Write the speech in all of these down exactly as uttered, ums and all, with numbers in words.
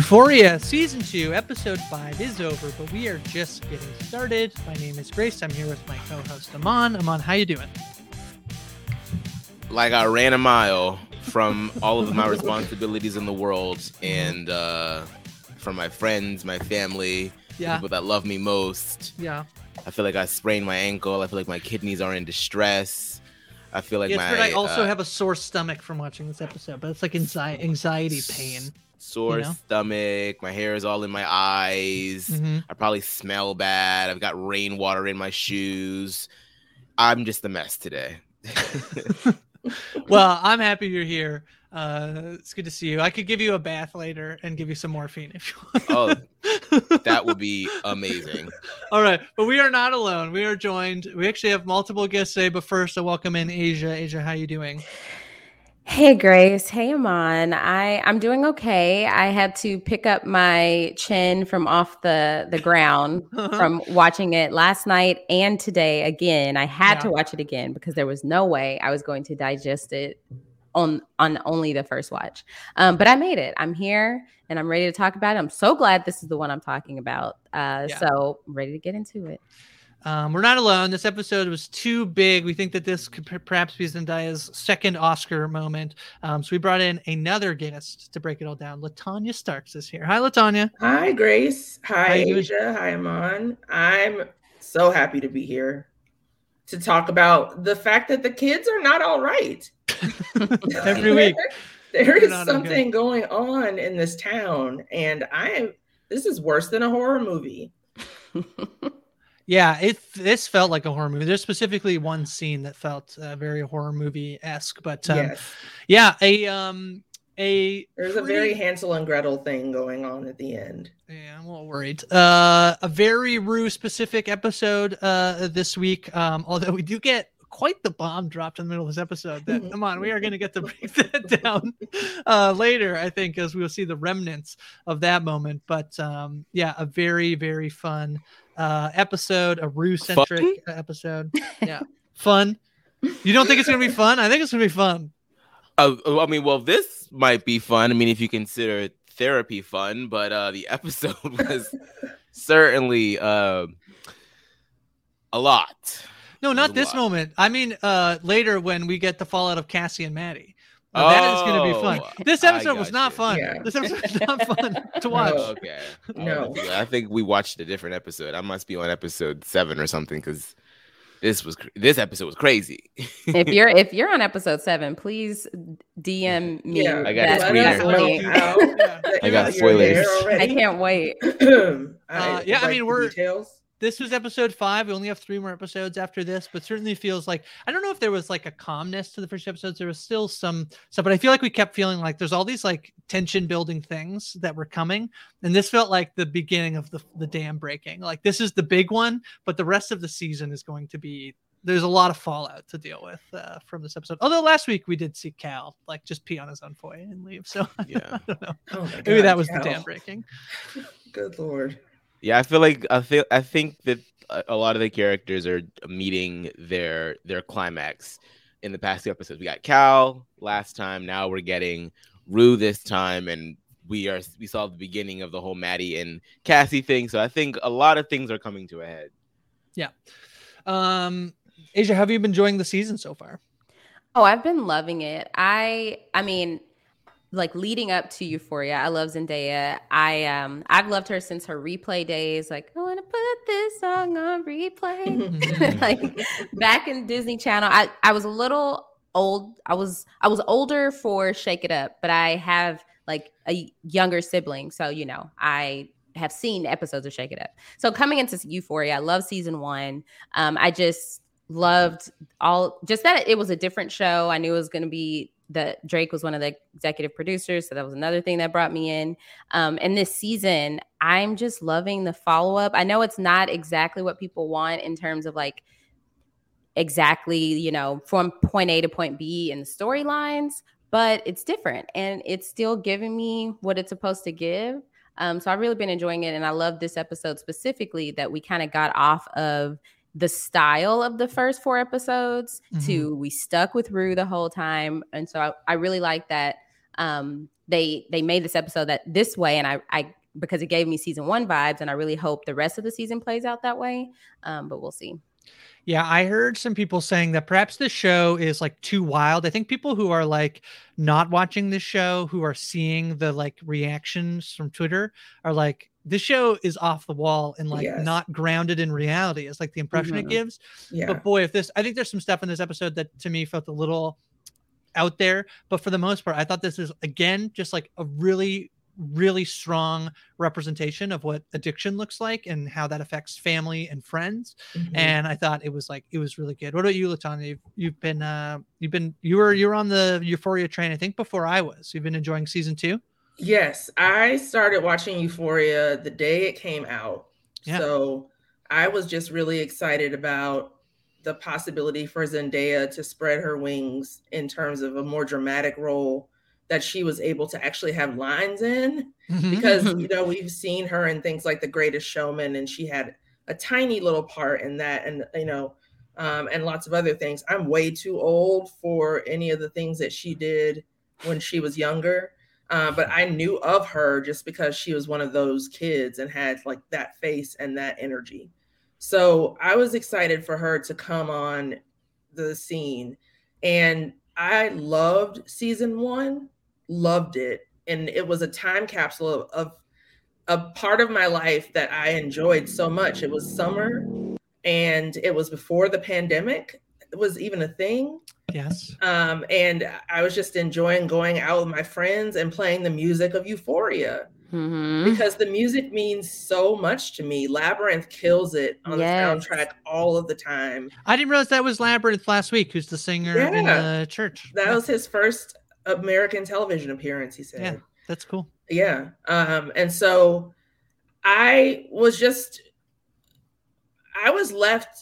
Euphoria Season two, Episode five is over, but we are just getting started. My name is Grace. I'm here with my co-host, Aman. Aman, how you doing? Like I ran a mile from all of my responsibilities in the world and uh, from my friends, my family, yeah. the people that love me most. Yeah. I feel like I sprained my ankle. I feel like my kidneys are in distress. I feel like yes, my... but I also uh, have a sore stomach from watching this episode, but it's like anxi- anxiety pain. Sore you know? stomach. My hair is all in my eyes. Mm-hmm. I probably smell bad. I've got rainwater in my shoes. I'm just a mess today. Well, I'm happy you're here. Uh, it's good to see you. I could give you a bath later and give you some morphine if you want. Oh, that would be amazing. All right, but we are not alone. We are joined. We actually have multiple guests today, but first I welcome in Asia. Asia, how you doing? Hey, Grace. Hey, Aman. I, I'm doing okay. I had to pick up my chin from off the, the ground from watching it last night and today again. I had Yeah. to watch it again because there was no way I was going to digest it on, on only the first watch. Um, but I made it. I'm here and I'm ready to talk about it. I'm so glad this is the one I'm talking about. Uh, Yeah. So I'm ready to get into it. Um, we're not alone. This episode was too big. We think that this could p- perhaps be Zendaya's second Oscar moment. Um, so we brought in another guest to break it all down. LaTanya Starks is here. Hi, LaTanya. Hi, Grace. Hi, How you doing? Asia. Hi, Aman. I'm so happy to be here to talk about the fact that the kids are not all right. Every week. there They're is not something okay. going on in this town, and I am. This is worse than a horror movie. Yeah, it this felt like a horror movie. There's specifically one scene that felt uh, very horror movie-esque, but um, yes, yeah, a um a there's pretty, a very Hansel and Gretel thing going on at the end. Yeah, I'm a little worried. Uh, a very Rue specific episode uh this week. Um, although we do get quite the bomb dropped in the middle of this episode. That come on, we are going to get to break that down uh later, I think, as we'll see the remnants of that moment. But um, yeah, a very very fun uh episode, a Rue centric episode. Yeah, fun. You don't think it's going to be fun? I think it's going to be fun. Uh, I mean, well, this might be fun. I mean, if you consider therapy fun, but uh, the episode was certainly uh, a lot. No, not this lot. moment. I mean, uh, later when we get the fallout of Cassie and Maddie. Uh, that is going to be fun. Oh, This I episode was not gotcha. fun. Yeah. This episode was not fun to watch. No. Okay. No. Oh, I think we watched a different episode. I must be on episode seven or something because this was cr- this episode was crazy. If you're if you're on episode seven, please D M me. Yeah, I got that- a let us screener. know link. how Yeah. that I got you're there spoilers. already. I can't wait. Uh, yeah, I like mean, the we're- details. This was episode five. We only have three more episodes after this, but certainly feels like, I don't know if there was like a calmness to the first episodes. There was still some stuff, but I feel like we kept feeling like there's all these like tension building things that were coming. And this felt like the beginning of the, the dam breaking. Like this is the big one, but the rest of the season is going to be, there's a lot of fallout to deal with uh, from this episode. Although last week we did see Cal like just pee on his own foy and leave. So Yeah. I don't know. Oh my Maybe God, that was Cal. the dam breaking. Good Lord. Yeah, I feel like I feel I think that a a lot of the characters are meeting their their climax in the past two episodes. We got Cal last time. Now we're getting Rue this time, and we are we saw the beginning of the whole Maddie and Cassie thing. So I think a lot of things are coming to a head. Yeah. Um, Asia, have you been enjoying the season so far? Oh, I've been loving it. I I mean, like leading up to Euphoria, I love Zendaya. I um I've loved her since her replay days. Like, I want to put this song on replay. Like back in Disney Channel. I, I was a little old. I was I was older for Shake It Up, but I have like a younger sibling. So, you know, I have seen episodes of Shake It Up. So coming into Euphoria, I love season one. Um, I just loved all just that it was a different show. I knew it was going to be that Drake was one of the executive producers. So that was another thing that brought me in. Um, and this season, I'm just loving the follow-up. I know it's not exactly what people want in terms of like exactly, you know, from point A to point B in the storylines, but it's different and it's still giving me what it's supposed to give. Um, so I've really been enjoying it. And I love this episode specifically that we kind of got off of the style of the first four episodes mm-hmm. to we stuck with Rue the whole time. And so I, I really like that um, they they made this episode that this way, and I I because it gave me season one vibes, and I really hope the rest of the season plays out that way. Um, but we'll see. Yeah, I heard some people saying that perhaps this show is like too wild. I think people who are like not watching this show, who are seeing the like reactions from Twitter, are like, this show is off the wall and like Yes. not grounded in reality. It's like the impression Mhm. it gives. Yeah. But boy, if this, I think there's some stuff in this episode that to me felt a little out there. But for the most part, I thought this is again just like a really really strong representation of what addiction looks like and how that affects family and friends. Mhm. And I thought it was like it was really good. What about you, Latanya? You've, you've been uh you've been you were you were on the Euphoria train, I think, before I was. You've been enjoying season two? Yes, I started watching Euphoria the day it came out. Yeah. So I was just really excited about the possibility for Zendaya to spread her wings in terms of a more dramatic role that she was able to actually have lines in. Because, you know, we've seen her in things like The Greatest Showman, and she had a tiny little part in that, and, you know, um, and lots of other things. I'm way too old for any of the things that she did when she was younger. Uh, but I knew of her just because she was one of those kids and had like that face and that energy. So I was excited for her to come on the scene. And I loved season one, loved it. And it was a time capsule of, of a part of my life that I enjoyed so much. It was summer and it was before the pandemic. It was even a thing. Yes. Um, and I was just enjoying going out with my friends and playing the music of Euphoria Mhm. because the music means so much to me. Labyrinth kills it on Yes. the soundtrack all of the time. I didn't realize that was Labyrinth last week, who's the singer in Yeah. the church. That Yeah, was his first American television appearance, he said. Yeah. that's cool. Yeah. Um, and so I was just, I was left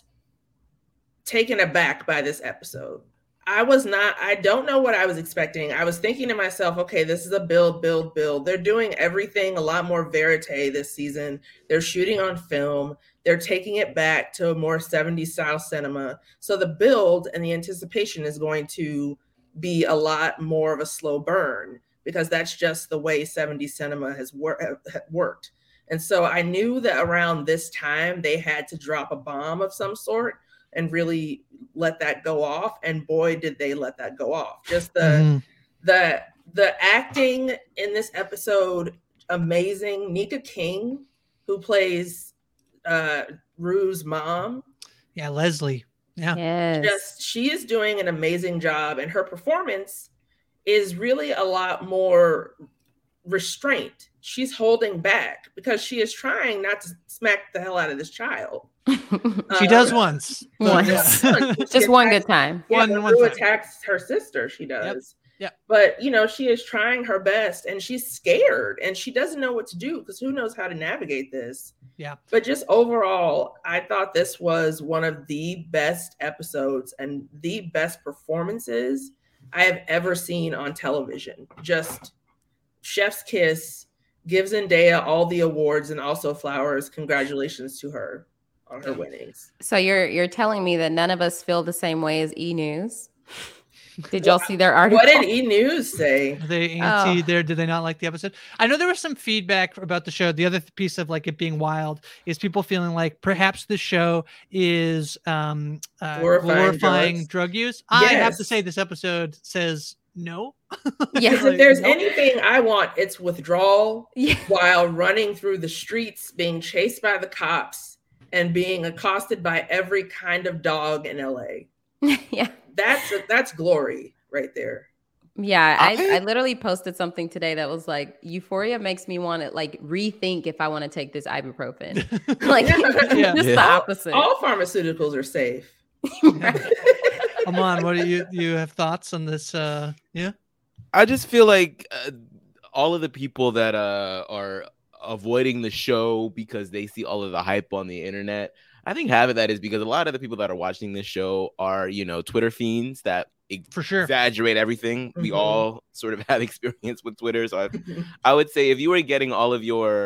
taken aback by this episode. I was not, I don't know what I was expecting. I was thinking to myself, okay, this is a build, build, build. They're doing everything a lot more verite this season. They're shooting on film. They're taking it back to a more seventies style cinema. So the build and the anticipation is going to be a lot more of a slow burn because that's just the way seventies cinema has wor- worked. And so I knew that around this time they had to drop a bomb of some sort and really let that go off. And boy, did they let that go off. Just the Mhm. the the acting in this episode, amazing. Nika King, who plays uh Rue's mom, Yeah, Leslie. Yeah. Yes. just she is doing an amazing job, and her performance is really a lot more restraint. She's holding back because she is trying not to smack the hell out of this child. She Uh, does once. but Once. yeah. Just one good time. Yeah, One- when one Rue time. attacks her sister, she does. Yep. But you know, she is trying her best, and she's scared, and she doesn't know what to do because who knows how to navigate this. Yeah. But just overall, I thought this was one of the best episodes and the best performances I have ever seen on television. Just chef's kiss. Gives Zendaya all the awards and also flowers. Congratulations to her on her winnings. So you're you're telling me that none of us feel the same way as E! News? Did y'all see their article? What did E! News say? Are they Oh. anti there? Did they not like the episode? I know there was some feedback about the show. The other piece of like it being wild is people feeling like perhaps the show is um uh, Glorifying glorifying drugs. drug use. I have to Yes. say this episode says no. Yeah. Because if there's Nope. anything I want, it's withdrawal Yeah. while running through the streets, being chased by the cops, and being accosted by every kind of dog in L A. Yeah. That's that's glory right there. Yeah, I, I- I literally posted something today that was like, Euphoria makes me want to like rethink if I want to take this ibuprofen. Like, Yeah. just Yeah. the opposite. All pharmaceuticals are safe. Amon, what do you you have thoughts on this? Uh, yeah. I just feel like uh, all of the people that uh, are avoiding the show because they see all of the hype on the internet, I think half of that is because a lot of the people that are watching this show are, you know, Twitter fiends that For sure. exaggerate everything. We Mhm. all sort of have experience with Twitter. So I, I would say if you were getting all of your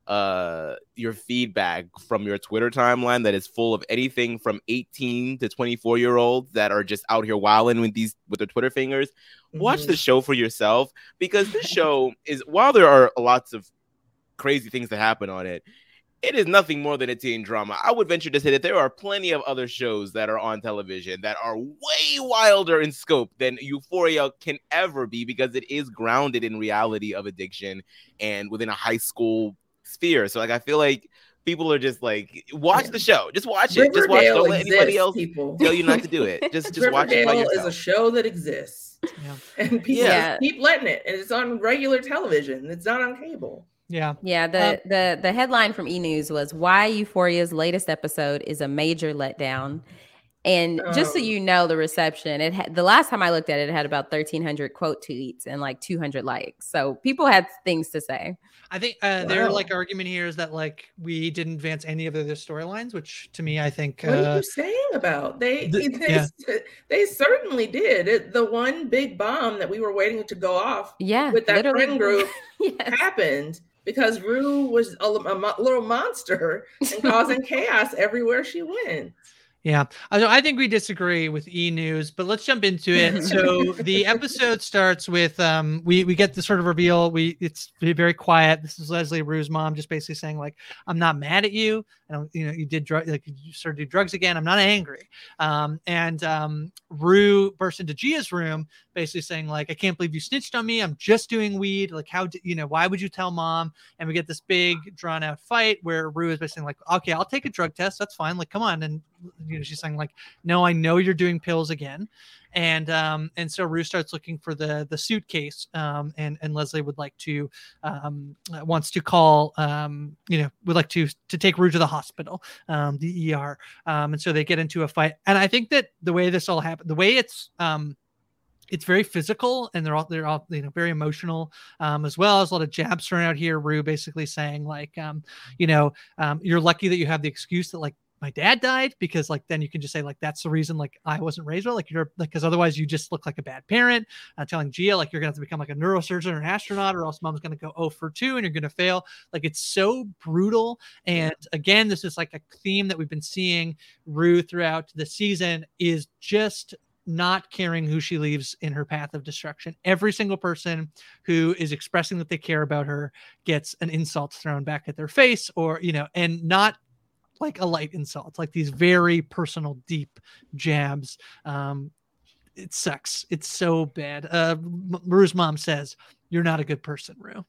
uh your feedback from your Twitter timeline that is full of anything from eighteen to twenty-four year olds that are just out here wilding with these with their Twitter fingers. Mm-hmm. Watch the show for yourself, because this show is, while there are lots of crazy things that happen on it, it is nothing more than a teen drama. I would venture to say that there are plenty of other shows that are on television that are way wilder in scope than Euphoria can ever be, because it is grounded in reality of addiction and within a high school sphere. So like, I feel like people are just like, watch yeah. the show. Just watch it. Riverdale just watch. Don't let exists, anybody else people. tell you not to do it. Just just watch it by yourself. Riverdale is a show that exists, yeah. and people yeah. just keep letting it. And it's on regular television. It's not on cable. Yeah. Yeah. The, um, the, the headline from E! News was, why Euphoria's latest episode is a major letdown. And um, just so you know, the reception, it had, the last time I looked at it, it had about thirteen hundred quote tweets and like two hundred likes. So people had things to say. I think uh, wow. their like argument here is that like we didn't advance any of their storylines, which to me, I think. What uh, are you saying about they? The, they, yeah. they certainly did. It, the one big bomb that we were waiting to go off, yeah, with that literally. friend group, yes. happened. Because Rue was a, a little monster and causing chaos everywhere she went. Yeah, I think we disagree with E! News, but let's jump into it. So the episode starts with um, we we get the sort of reveal. We it's very quiet. This is Leslie, Rue's mom, just basically saying like, "I'm not mad at you. I don't, you know, you did drug, like you started to do drugs again. I'm not angry." Um, and um, Rue bursts into Gia's room, basically saying like, "I can't believe you snitched on me. I'm just doing weed. Like, how did you know? Why would you tell mom?" And we get this big drawn out fight where Rue is basically like, "Okay, I'll take a drug test. That's fine. Like, come on." And you know, she's saying like, "No, I know you're doing pills again." And um, and so Rue starts looking for the the suitcase, um, and and Leslie would like to um, wants to call, um, you know, would like to to take Rue to the hospital, um, the E R, um, and so they get into a fight. And I think that the way this all happened, the way it's um, it's very physical, and they're all they're all you know very emotional, um, as well as a lot of jabs thrown out here. Rue basically saying like, um, you know, um, you're lucky that you have the excuse that like, my dad died, because like then you can just say like that's the reason like I wasn't raised well, like you're like, because otherwise you just look like a bad parent. Uh, telling Gia like you're gonna have to become like a neurosurgeon or an astronaut, or else mom's gonna go oh for two and you're gonna fail. Like it's so brutal. And again, this is like a theme that we've been seeing Rue throughout the season, is just not caring who she leaves in her path of destruction. Every single person who is expressing that they care about her gets an insult thrown back at their face, or you know, and not like a light insult, like these very personal, deep jabs. Um, it sucks. It's so bad. Uh, Rue's mom says, "You're not a good person, Rue."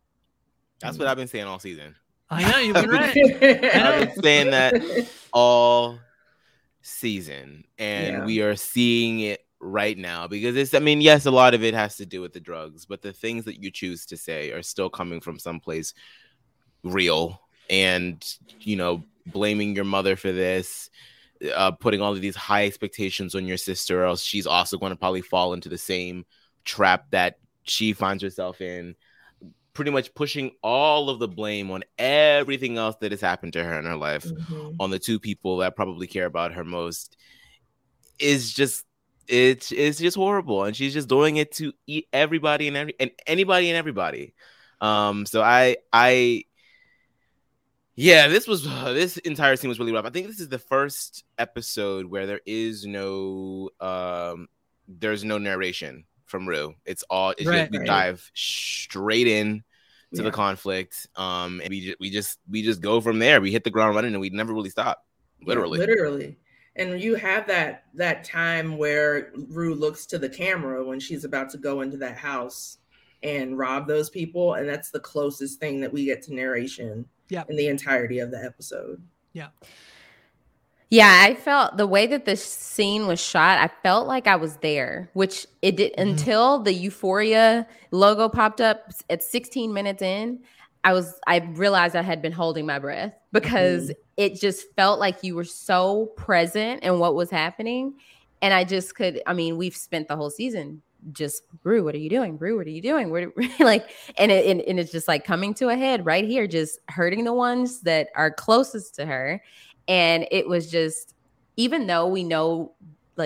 That's what I've been saying all season. I know, you've been right. I've been saying that all season, and yeah. we are seeing it right now, because it's, I mean, yes, a lot of it has to do with the drugs, but the things that you choose to say are still coming from someplace real. And, you know, blaming your mother for this, uh, putting all of these high expectations on your sister, or else she's also going to probably fall into the same trap that she finds herself in. Pretty much pushing all of the blame on everything else that has happened to her in her life, mm-hmm. on the two people that probably care about her most, is just, it's it's just horrible. And she's just doing it to eat everybody and every and anybody and everybody. Um, so I I. Yeah, this was uh, this entire scene was really rough. I think this is the first episode where there is no um there's no narration from Rue. It's all it's right, just, we right. dive straight in to yeah. the conflict. Um and we just we just we just go from there. We hit the ground running and we never really stop. Literally. Yeah, literally. And you have that that time where Rue looks to the camera when she's about to go into that house and rob those people, and that's the closest thing that we get to narration. Yep. In the entirety of the episode. Yeah. Yeah, I felt the way that this scene was shot, I felt like I was there, which it did mm-hmm. until the Euphoria logo popped up at sixteen minutes in. I was, I realized I had been holding my breath, because mm-hmm. it just felt like you were so present in what was happening. And I just could, I mean, we've spent the whole season just, Rue, what are you doing? Rue, what are you doing? Where, like, and it and, and it's just like coming to a head right here, just hurting the ones that are closest to her. And it was just, even though we know, like,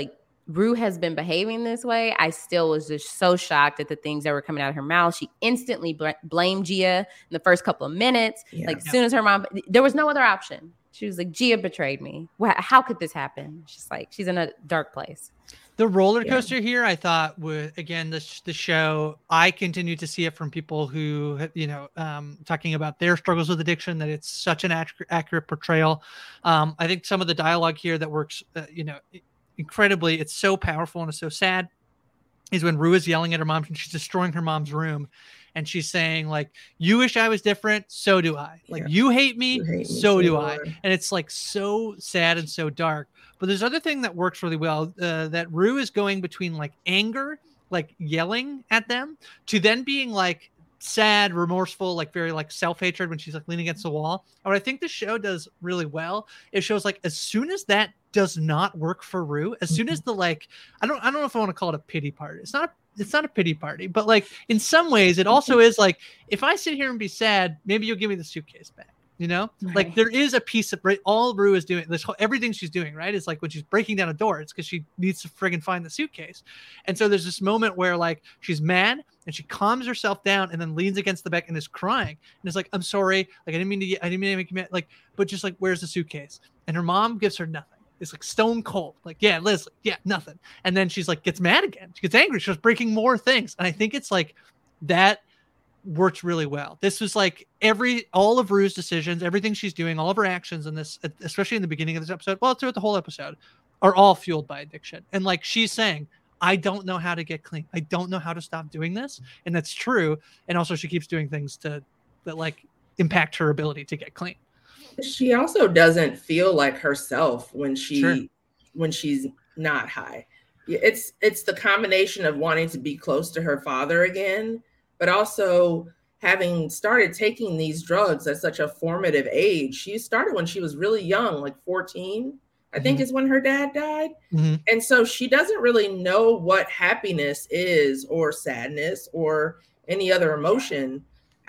Rue has been behaving this way, I still was just so shocked at the things that were coming out of her mouth. She instantly bl- blamed Gia in the first couple of minutes. Yeah. Like as soon as her mom, there was no other option. She was like, Gia betrayed me. How could this happen? She's like, she's in a dark place. The roller coaster yeah. here, I thought, would again the the show. I continue to see it from people who, you know, um, talking about their struggles with addiction. That it's such an accurate, accurate portrayal. Um, I think some of the dialogue here that works, uh, you know, incredibly. It's so powerful and it's so sad. Is when Rue is yelling at her mom and she's destroying her mom's room, and she's saying like, "You wish I was different, so do I. Like yeah. you hate me, you hate me so, so do I." And it's like so sad and so dark. But there's other thing that works really well, uh, that Rue is going between like anger, like yelling at them, to then being like sad, remorseful, like very like self-hatred when she's like leaning against the wall. And what I think the show does really well, it shows like as soon as that does not work for Rue, as soon as the like, I don't I don't know if I want to call it a pity party. It's not it's not a pity party, but like in some ways it also is like, if I sit here and be sad, maybe you'll give me the suitcase back. You know, right. Like there is a piece of right, all Rue is doing this whole, everything she's doing, right? Is like when she's breaking down a door, it's because she needs to friggin' find the suitcase. And so there's this moment where like she's mad and she calms herself down and then leans against the back and is crying. And it's like, I'm sorry. Like, I didn't mean to get, I didn't mean to make you mad. Like, but just like, where's the suitcase? And her mom gives her nothing. It's like stone cold. Like, yeah, Leslie, yeah, nothing. And then she's like, gets mad again. She gets angry. She starts breaking more things. And I think it's like that worked really well. This was like every all of Rue's decisions, everything she's doing, all of her actions in this, especially in the beginning of this episode, well, throughout the whole episode, are all fueled by addiction. And like she's saying, I don't know how to get clean. I don't know how to stop doing this. And that's true. And also she keeps doing things to that like impact her ability to get clean. She also doesn't feel like herself when she sure. when she's not high. It's it's the combination of wanting to be close to her father again, but also having started taking these drugs at such a formative age. She started when she was really young, like fourteen, I mm-hmm. think is when her dad died. Mm-hmm. And so she doesn't really know what happiness is or sadness or any other emotion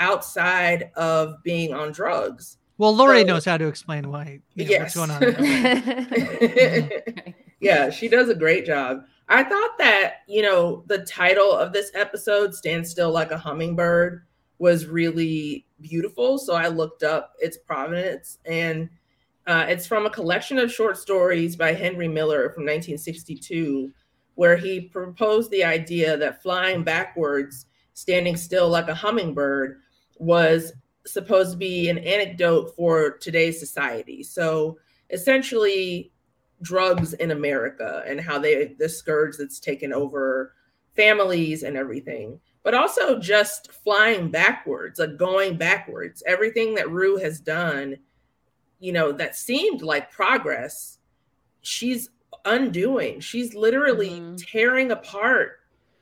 outside of being on drugs. Well, Lori so, knows how to explain why, you know, yes. what's going on. Yeah, she does a great job. I thought that, you know, the title of this episode, Stand Still Like a Hummingbird, was really beautiful. So I looked up its provenance, and uh, it's from a collection of short stories by Henry Miller from nineteen sixty-two, where he proposed the idea that flying backwards, standing still like a hummingbird, was supposed to be an anecdote for today's society. So essentially, drugs in America and how they the scourge that's taken over families and everything, but also just flying backwards, like going backwards. Everything that Rue has done, you know, that seemed like progress, she's undoing. She's literally mm-hmm. tearing apart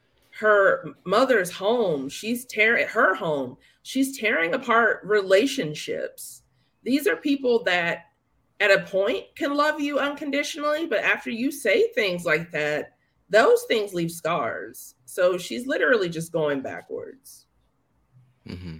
her mother's home. She's tearing her home. She's tearing apart relationships. These are people that at a point can love you unconditionally, but after you say things like that, those things leave scars. So she's literally just going backwards. Mm-hmm.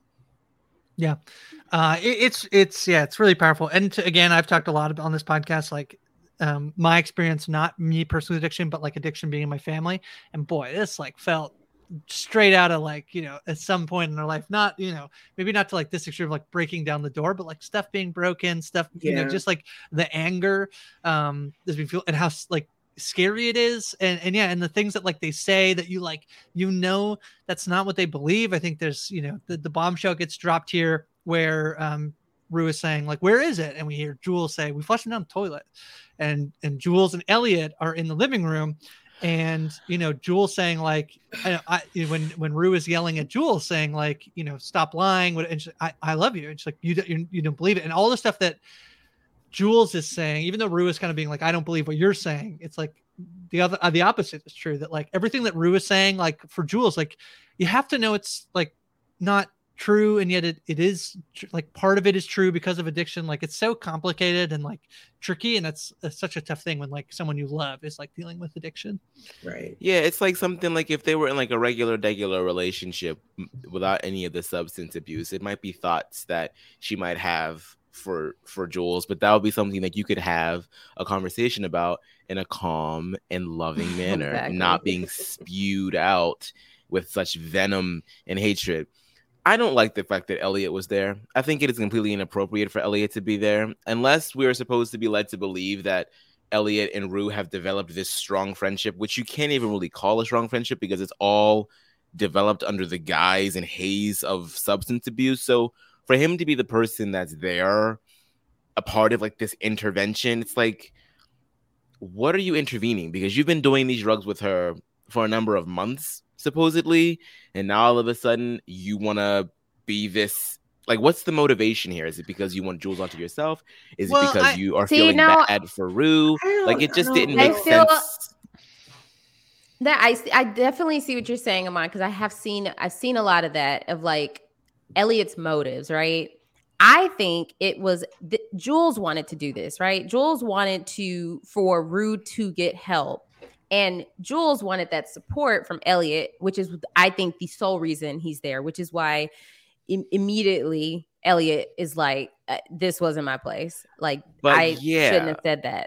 Yeah. Uh, it, it's, it's, yeah, it's really powerful. And to, again, I've talked a lot about on this podcast, like um, my experience, not me personally addiction, but like addiction being in my family. And boy, this like felt straight out of like, you know, at some point in our life, not, you know, maybe not to like this extreme of like breaking down the door, but like stuff being broken, stuff, yeah. you know, just like the anger, um, as we feel, and how like scary it is. And, and yeah, and the things that like they say that you like, you know, that's not what they believe. I think there's, you know, the, the bombshell gets dropped here where, um, Rue is saying like, where is it? And we hear Jules say, we flushed him down the toilet. And, and Jules and Elliot are in the living room. And, you know, Jules saying like, I, I, when, when Rue is yelling at Jules saying like, you know, stop lying. And she, I, I love you. And she's like, you, you, you don't believe it. And all the stuff that Jules is saying, even though Rue is kind of being like, I don't believe what you're saying. It's like the other, uh, the opposite is true, that like everything that Rue is saying, like for Jules, like you have to know it's like not true. And yet it, it is tr- like part of it is true because of addiction. Like it's so complicated and like tricky. And that's, that's such a tough thing when like someone you love is like dealing with addiction. Right. Yeah. It's like something like if they were in like a regular, regular relationship without any of the substance abuse, it might be thoughts that she might have for for Jules, but that would be something that you could have a conversation about in a calm and loving manner, Exactly. not being spewed out with such venom and hatred. I don't like the fact that Elliot was there. I think it is completely inappropriate for Elliot to be there, unless we are supposed to be led to believe that Elliot and Rue have developed this strong friendship, which you can't even really call a strong friendship because it's all developed under the guise and haze of substance abuse. So for him to be the person that's there, a part of like this intervention, it's like, what are you intervening? Because you've been doing these drugs with her for a number of months, supposedly, and now all of a sudden you want to be this, like, what's the motivation here? Is it because you want Jules onto yourself? Is Well, it because I- you are See, feeling now- bad for Rue? I don't- Like, it just I didn't don't make I feel- sense. That I I definitely see what you're saying, Amon, because I have seen I've seen a lot of that of like Elliot's motives, right? I think it was th- Jules wanted to do this, right? Jules wanted to for Rue to get help, and Jules wanted that support from Elliot, which is I think the sole reason he's there, which is why im- immediately Elliot is like, uh, "This wasn't my place. Like But I yeah. shouldn't have said that."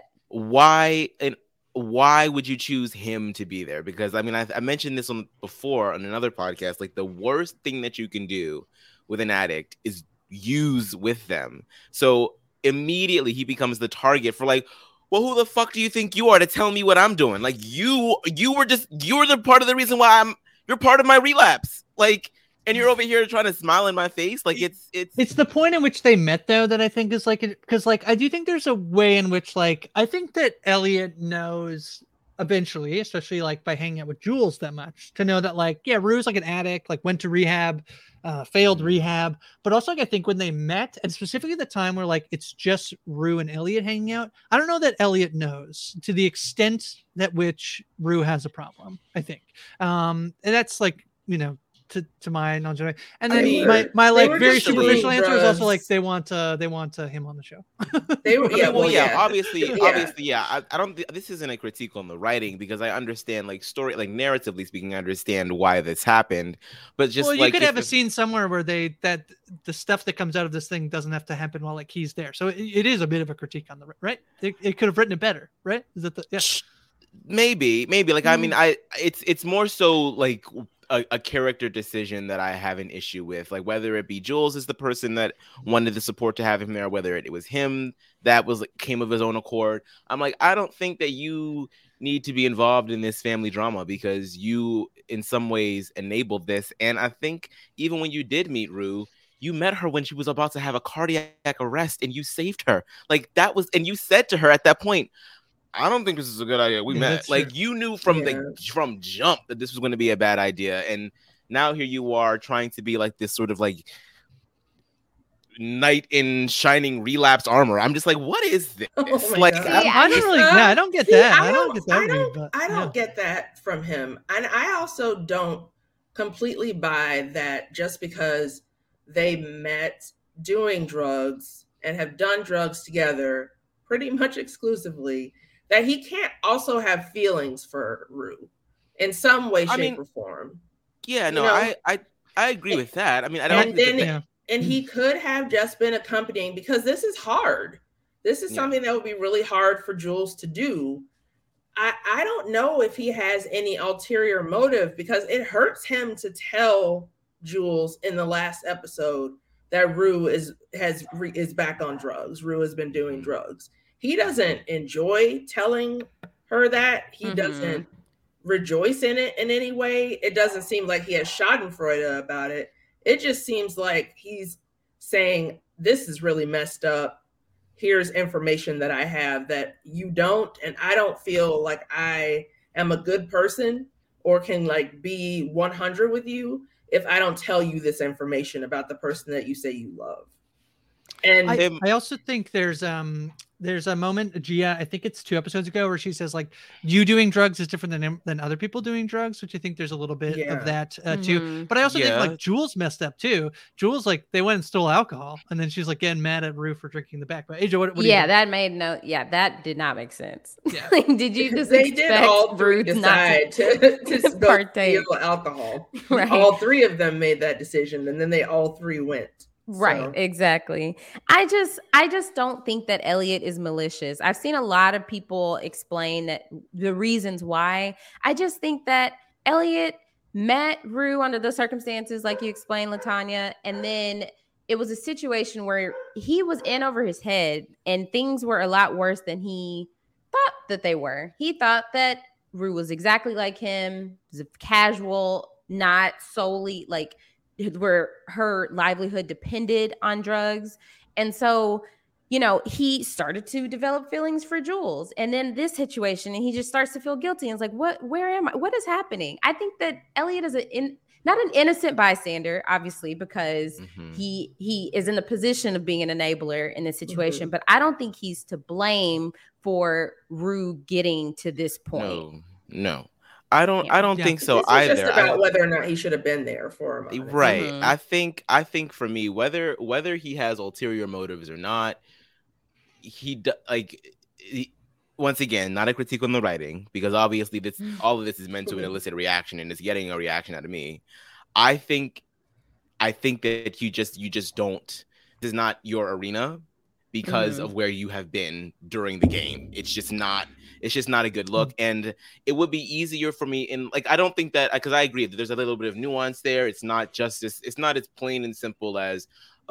Why and why would you choose him to be there? Because I mean, I, I mentioned this on before on another podcast. Like, the worst thing that you can do with an addict is use with them. So immediately he becomes the target for like, well, who the fuck do you think you are to tell me what I'm doing? Like, you, you were just, you were the part of the reason why I'm, you're part of my relapse. Like, and you're over here trying to smile in my face. Like, it's, it's, It's the point in which they met, though, that I think is like, because like I do think there's a way in which like I think that Elliot knows eventually, especially like by hanging out with Jules that much, to know that like, yeah, Rue's like an addict, like went to rehab, uh, failed rehab, but also like I think when they met, and specifically the time where like it's just Rue and Elliot hanging out, I don't know that Elliot knows to the extent that which Rue has a problem. I think, um, and that's like, you know. To, to my knowledge, and I then mean, my, my they like were very just superficial doing answer is also like drugs. they want uh they want uh, him on the show. They were, I mean, yeah, well, well, yeah, yeah. obviously, Yeah. obviously, yeah. I, I don't. Th- this isn't a critique on the writing because I understand, like, story, like, narratively speaking, I understand why this happened. But just well, you like, could if have a the- scene somewhere where they that the stuff that comes out of this thing doesn't have to happen while like he's there. So it, it is a bit of a critique on the right. It, it could have written it better, right? Is that the yeah? maybe, maybe, like, I mean, Mm. I, it's, it's more so like a, a character decision that I have an issue with, like whether it be Jules is the person that wanted the support to have him there, whether it, it was him that was like, came of his own accord. I'm like, I don't think that you need to be involved in this family drama because you, in some ways, enabled this. And I think even when you did meet Rue, you met her when she was about to have a cardiac arrest, and you saved her. Like that was, and you said to her at that point, I don't think this is a good idea. We Yeah, met. that's Like true. you knew from Yeah. the from jump that this was going to be a bad idea, and now here you are trying to be like this sort of like knight in shining relapse armor. I'm just like, what is this? Oh my like, God. I'm See, I don't just- really, yeah, I don't get See, that. I I don't don't- get that I read, don't, but I don't yeah. get that from him. And I also don't completely buy that just because they met doing drugs and have done drugs together pretty much exclusively, that he can't also have feelings for Rue in some way, I shape, mean, or form. yeah, you no, know? I, I, I agree with that. I mean, I don't. And think that then- they- Yeah. And he could have just been accompanying because this is hard. This is Yeah. something that would be really hard for Jules to do. I, I don't know if he has any ulterior motive because it hurts him to tell Jules in the last episode that Rue is has is back on drugs. Rue has been doing drugs. He doesn't enjoy telling her that. He Mhm. doesn't rejoice in it in any way. It doesn't seem like he has schadenfreude about it. It just seems like he's saying, this is really messed up. Here's information that I have that you don't, and I don't feel like I am a good person or can like be one hundred with you if I don't tell you this information about the person that you say you love. And I, Him- I also think there's um there's a moment, Gia, I think it's two episodes ago, where she says like you doing drugs is different than than other people doing drugs, which I think there's a little bit Yeah. of that uh, too. Mhm. But I also Yeah. think like Jules messed up too. Jules like they went and stole alcohol, and then she's like getting mad at Rue for drinking the back. But A J, what, what do you Yeah, think? that made no. Yeah, that did not make sense. Yeah. Like, did you just they did expect all three Ruth not decide to, to, to go partake? steal alcohol. Right. All three of them made that decision, and then they all three went. Right, So. exactly. I just I just don't think that Elliot is malicious. I've seen a lot of people explain that the reasons why. I just think that Elliot met Rue under those circumstances, like you explained, LaTanya, and then it was a situation where he was in over his head and things were a lot worse than he thought that they were. He thought that Rue was exactly like him, was a casual, not solely like where her livelihood depended on drugs. And so, you know, he started to develop feelings for Jules. And then this situation, and he just starts to feel guilty and it's like, what, where am I? What is happening? I think that Elliot is a, in, not an innocent bystander, obviously, because mm-hmm. he he is in the position of being an enabler in this situation. Mm-hmm. But I don't think he's to blame for Rue getting to this point. No, no. I don't. Yeah. I don't Yeah. think so This is either. just about I, whether or not he should have been there for him. honestly. right. Mhm. I think. I think for me, whether whether he has ulterior motives or not, he d- like. He, once again, not a critique on the writing, because obviously this all of this is meant to elicit a reaction, and it's getting a reaction out of me. I think. I think that you just you just don't. This is not your arena because Mhm. of where you have been during the game. It's just not. It's just not a good look, and it would be easier for me. And like, I don't think that, because I agree that there's a little bit of nuance there. It's not just this. It's not as plain and simple as,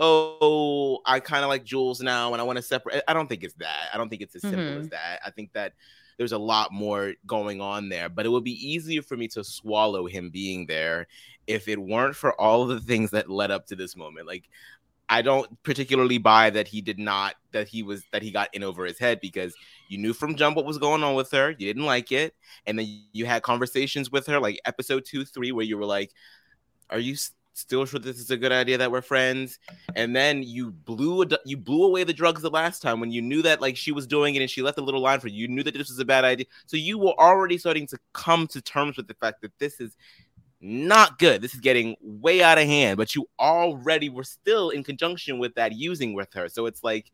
oh, I kind of like Jules now, and I want to separate. I don't think it's that. I don't think it's as simple Mhm. as that. I think that there's a lot more going on there. But it would be easier for me to swallow him being there if it weren't for all of the things that led up to this moment. Like, I don't particularly buy that he did not, that he was, that he got in over his head, because you knew from jump what was going on with her. You didn't like it. And then you had conversations with her, like episode two, three, where you were like, are you s- still sure this is a good idea that we're friends? And then you blew, a, you blew away the drugs the last time when you knew that like she was doing it and she left a little line for you. You knew that this was a bad idea. So you were already starting to come to terms with the fact that this is not good. This is getting way out of hand, but you already were still in conjunction with that using with her. So it's like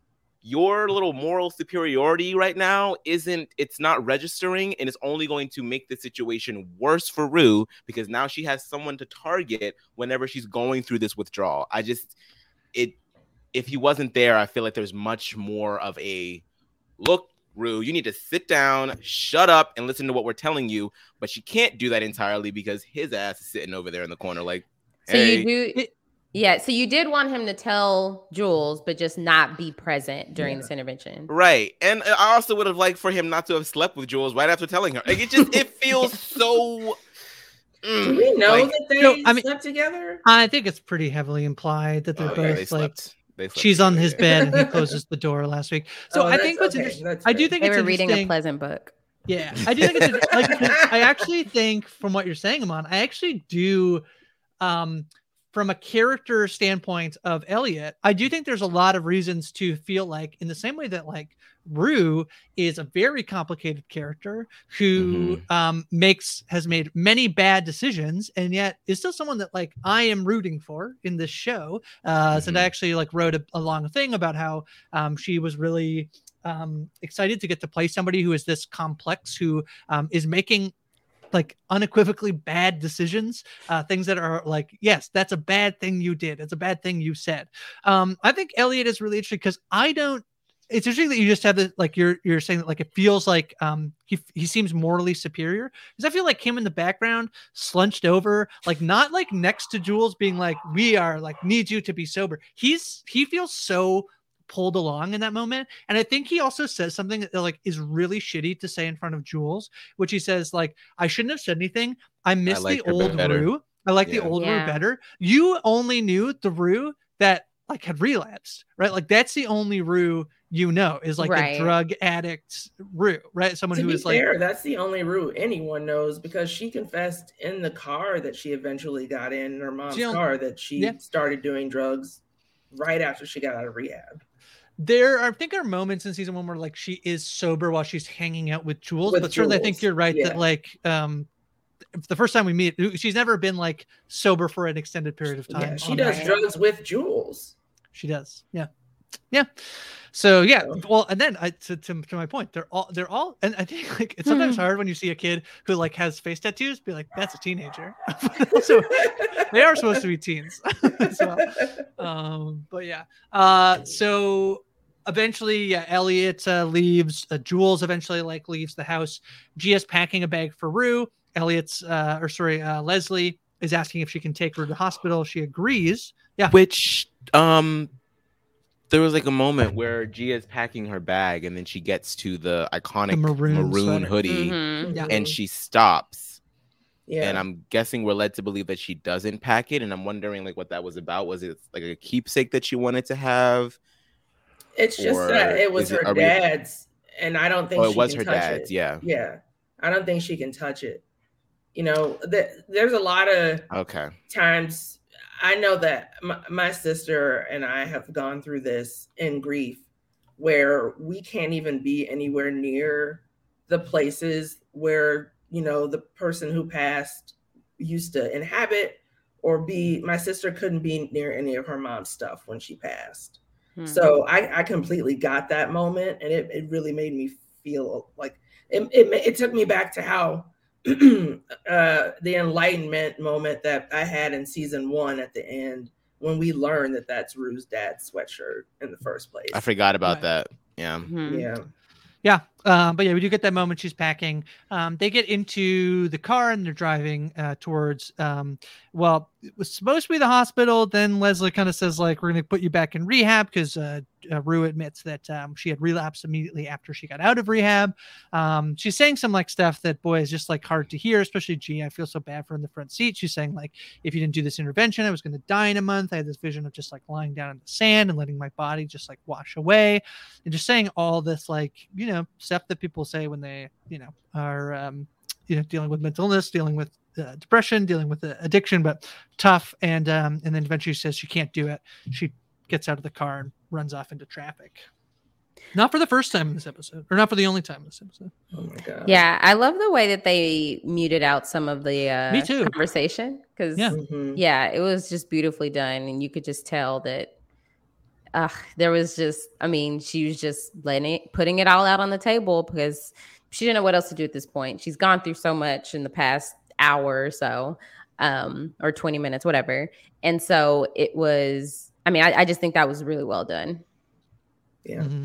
your little moral superiority right now isn't, it's not registering, and it's only going to make the situation worse for Rue, because now she has someone to target whenever she's going through this withdrawal. I just, it, if he wasn't there, I feel like there's much more of a, look, Rue, you need to sit down, shut up, and listen to what we're telling you. But she can't do that entirely because his ass is sitting over there in the corner like, So hey. you do, yeah. So you did want him to tell Jules, but just not be present during Yeah. this intervention, Right? And I also would have liked for him not to have slept with Jules right after telling her. Like, it just, it feels so. Mm, Do we know like, that they No, I mean- slept together? I think it's pretty heavily implied that they're oh, both yeah, they like slept. They slept she's on together, his yeah. bed and he closes the door last week. So Oh, I that's think what's okay. interesting, That's I do fair. think they it's were reading a interesting. pleasant book. Yeah, I do think it's like I actually think from what you're saying, Amon, I actually do, um, from a character standpoint of Elliot, I do think there's a lot of reasons to feel like, in the same way that like Rue is a very complicated character who Mhm. um makes has made many bad decisions, and yet is still someone that like I am rooting for in this show. Uh, Mhm. and I actually like wrote a, a long thing about how um she was really um excited to get to play somebody who is this complex, who um is making like unequivocally bad decisions, uh things that are like, yes, that's a bad thing you did, it's a bad thing you said. um I think Elliot is really interesting because I don't, it's interesting that you just have the like you're you're saying that like it feels like um he he seems morally superior, because I feel like him in the background slunched over, like not like next to Jules being like, we are like need you to be sober. He's he feels so pulled along in that moment. And I think he also says something that like is really shitty to say in front of Jules, which he says like, I shouldn't have said anything. I miss the liked her old better. Rue. I like Yeah. the old Yeah. Rue better. You only knew the Rue that like had relapsed, right? Like that's the only Rue you know, is like Right. a drug addict Rue, right? Someone To who be is like, fair, that's the only route anyone knows, because she confessed in the car that she eventually got in her mom's She don't- car that she yeah. started doing drugs right after she got out of rehab. there are, I think are moments in season one where like she is sober while she's hanging out with Jules, With but certainly I think Jules, you're right yeah. that like um the first time we meet, she's never been like sober for an extended period of time. Yeah, she on does that. drugs with Jules. She does. Yeah. Yeah. So yeah, well, and then I to, to to my point, they're all they're all, and I think like it's sometimes hard when you see a kid who like has face tattoos, be like, that's a teenager. So they are supposed to be teens as well. Um, but yeah, uh, so eventually, yeah, Elliot uh, leaves. Uh, Jules eventually like leaves the house. Gia's packing a bag for Rue. Elliot's uh, or sorry, uh, Leslie is asking if she can take Rue to the hospital. She agrees. Yeah, which um. There was like a moment where Gia's packing her bag and then she gets to the iconic the maroon, maroon hoodie mm-hmm. yeah. and she stops. Yeah. And I'm guessing we're led to believe that she doesn't pack it. And I'm wondering like what that was about. Was it like a keepsake that she wanted to have? It's just or that it was her it, dad's. We... And I don't think oh, she it was can her touch dad's. it. Yeah. Yeah. I don't think she can touch it. You know, the, there's a lot of okay times I know that my, my sister and I have gone through this in grief where we can't even be anywhere near the places where, you know, the person who passed used to inhabit or be. My sister couldn't be near any of her mom's stuff when she passed. Hmm. So I, I completely got that moment. And it, it really made me feel like it, it, it took me back to how uh the enlightenment moment that I had in season one at the end when we learned that that's Rue's dad's sweatshirt in the first place. I forgot about right. that. Yeah. Mm-hmm. Yeah. Yeah. Um, but yeah, we do get that moment she's packing. Um, they get into the car and they're driving uh, towards, um, well, it was supposed to be the hospital. Then Leslie kind of says, like, we're going to put you back in rehab because uh, uh, Rue admits that um, she had relapsed immediately after she got out of rehab. Um, she's saying some like stuff that, boy, is just like hard to hear, especially G. I feel so bad for her in the front seat. She's saying, like, if you didn't do this intervention, I was going to die in a month. I had this vision of just like lying down in the sand and letting my body just like wash away, and just saying all this, like, you know, stuff that people say when they, you know, are, um, you know, dealing with mental illness, dealing with uh, depression, dealing with uh, addiction, but tough. And, um, and then eventually she says she can't do it. She gets out of the car and runs off into traffic. Not for the first time in this episode, or not for the only time in this episode. Oh my God. Yeah. I love the way that they muted out some of the uh, Me too. conversation. Cause yeah. Mm-hmm. yeah, it was just beautifully done. And you could just tell that Uh, there was just, I mean, she was just letting it, putting it all out on the table because she didn't know what else to do at this point. She's gone through so much in the past hour or so, um, or twenty minutes, whatever. And so it was, I mean, I, I just think that was really well done. Yeah. Mm-hmm.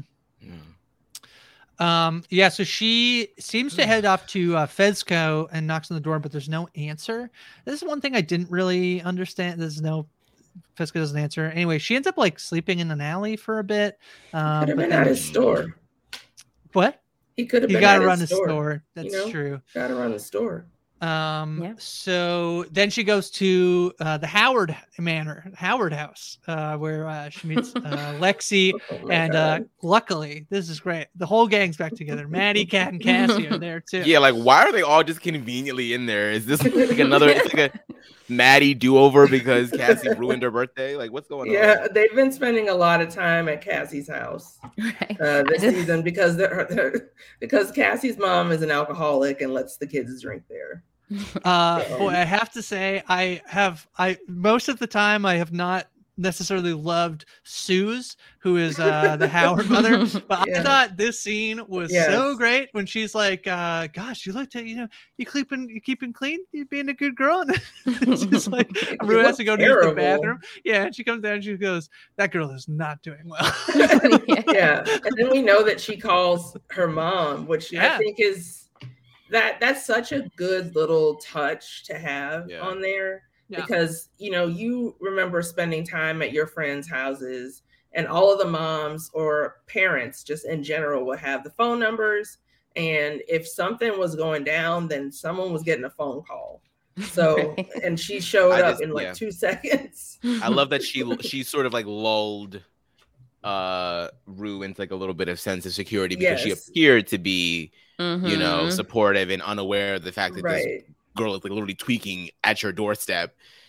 Um, yeah, so she seems to head off to uh, Fezco and knocks on the door, but there's no answer. This is one thing I didn't really understand. There's no Fezco doesn't answer. Anyway, she ends up like sleeping in an alley for a bit. Um, could have but been then, at his store. What? He could have You been gotta at run his the store. store. That's you know? true. Gotta run the store. Um, yeah. So then she goes to uh, the Howard Manor, Howard House, uh, where uh, she meets uh, Lexi. Oh and uh, luckily, this is great. The whole gang's back together. Maddie, Kat, and Cassie are there too. Yeah, like why are they all just conveniently in there? Is this like another it's like a Maddie do-over because Cassie ruined her birthday? Like what's going yeah, on? Yeah, they've been spending a lot of time at Cassie's house right. uh, this season because they're, they're because Cassie's mom is an alcoholic and lets the kids drink there. Uh, boy, I have to say, I have I most of the time I have not necessarily loved Suze, who is uh, the Howard mother, but yeah. I thought this scene was yes. so great when she's like, uh, "Gosh, you looked at you know you keeping you keeping clean, you being a good girl." And it's just like Rue has to go terrible. to the bathroom. Yeah, and she comes down and she goes, "That girl is not doing well." Yeah, and then we know that she calls her mom, which yeah. I think is. That that's such a good little touch to have yeah. on there yeah. because, you know, you remember spending time at your friends' houses and all of the moms or parents just in general would have the phone numbers. And if something was going down, then someone was getting a phone call. So, right. and she showed I up just, in like yeah. two seconds. I love that she she sort of like lulled uh, Rue into like a little bit of sense of security because yes. she appeared to be Mm-hmm. you know, supportive and unaware of the fact that right. this girl is like literally tweaking at your doorstep.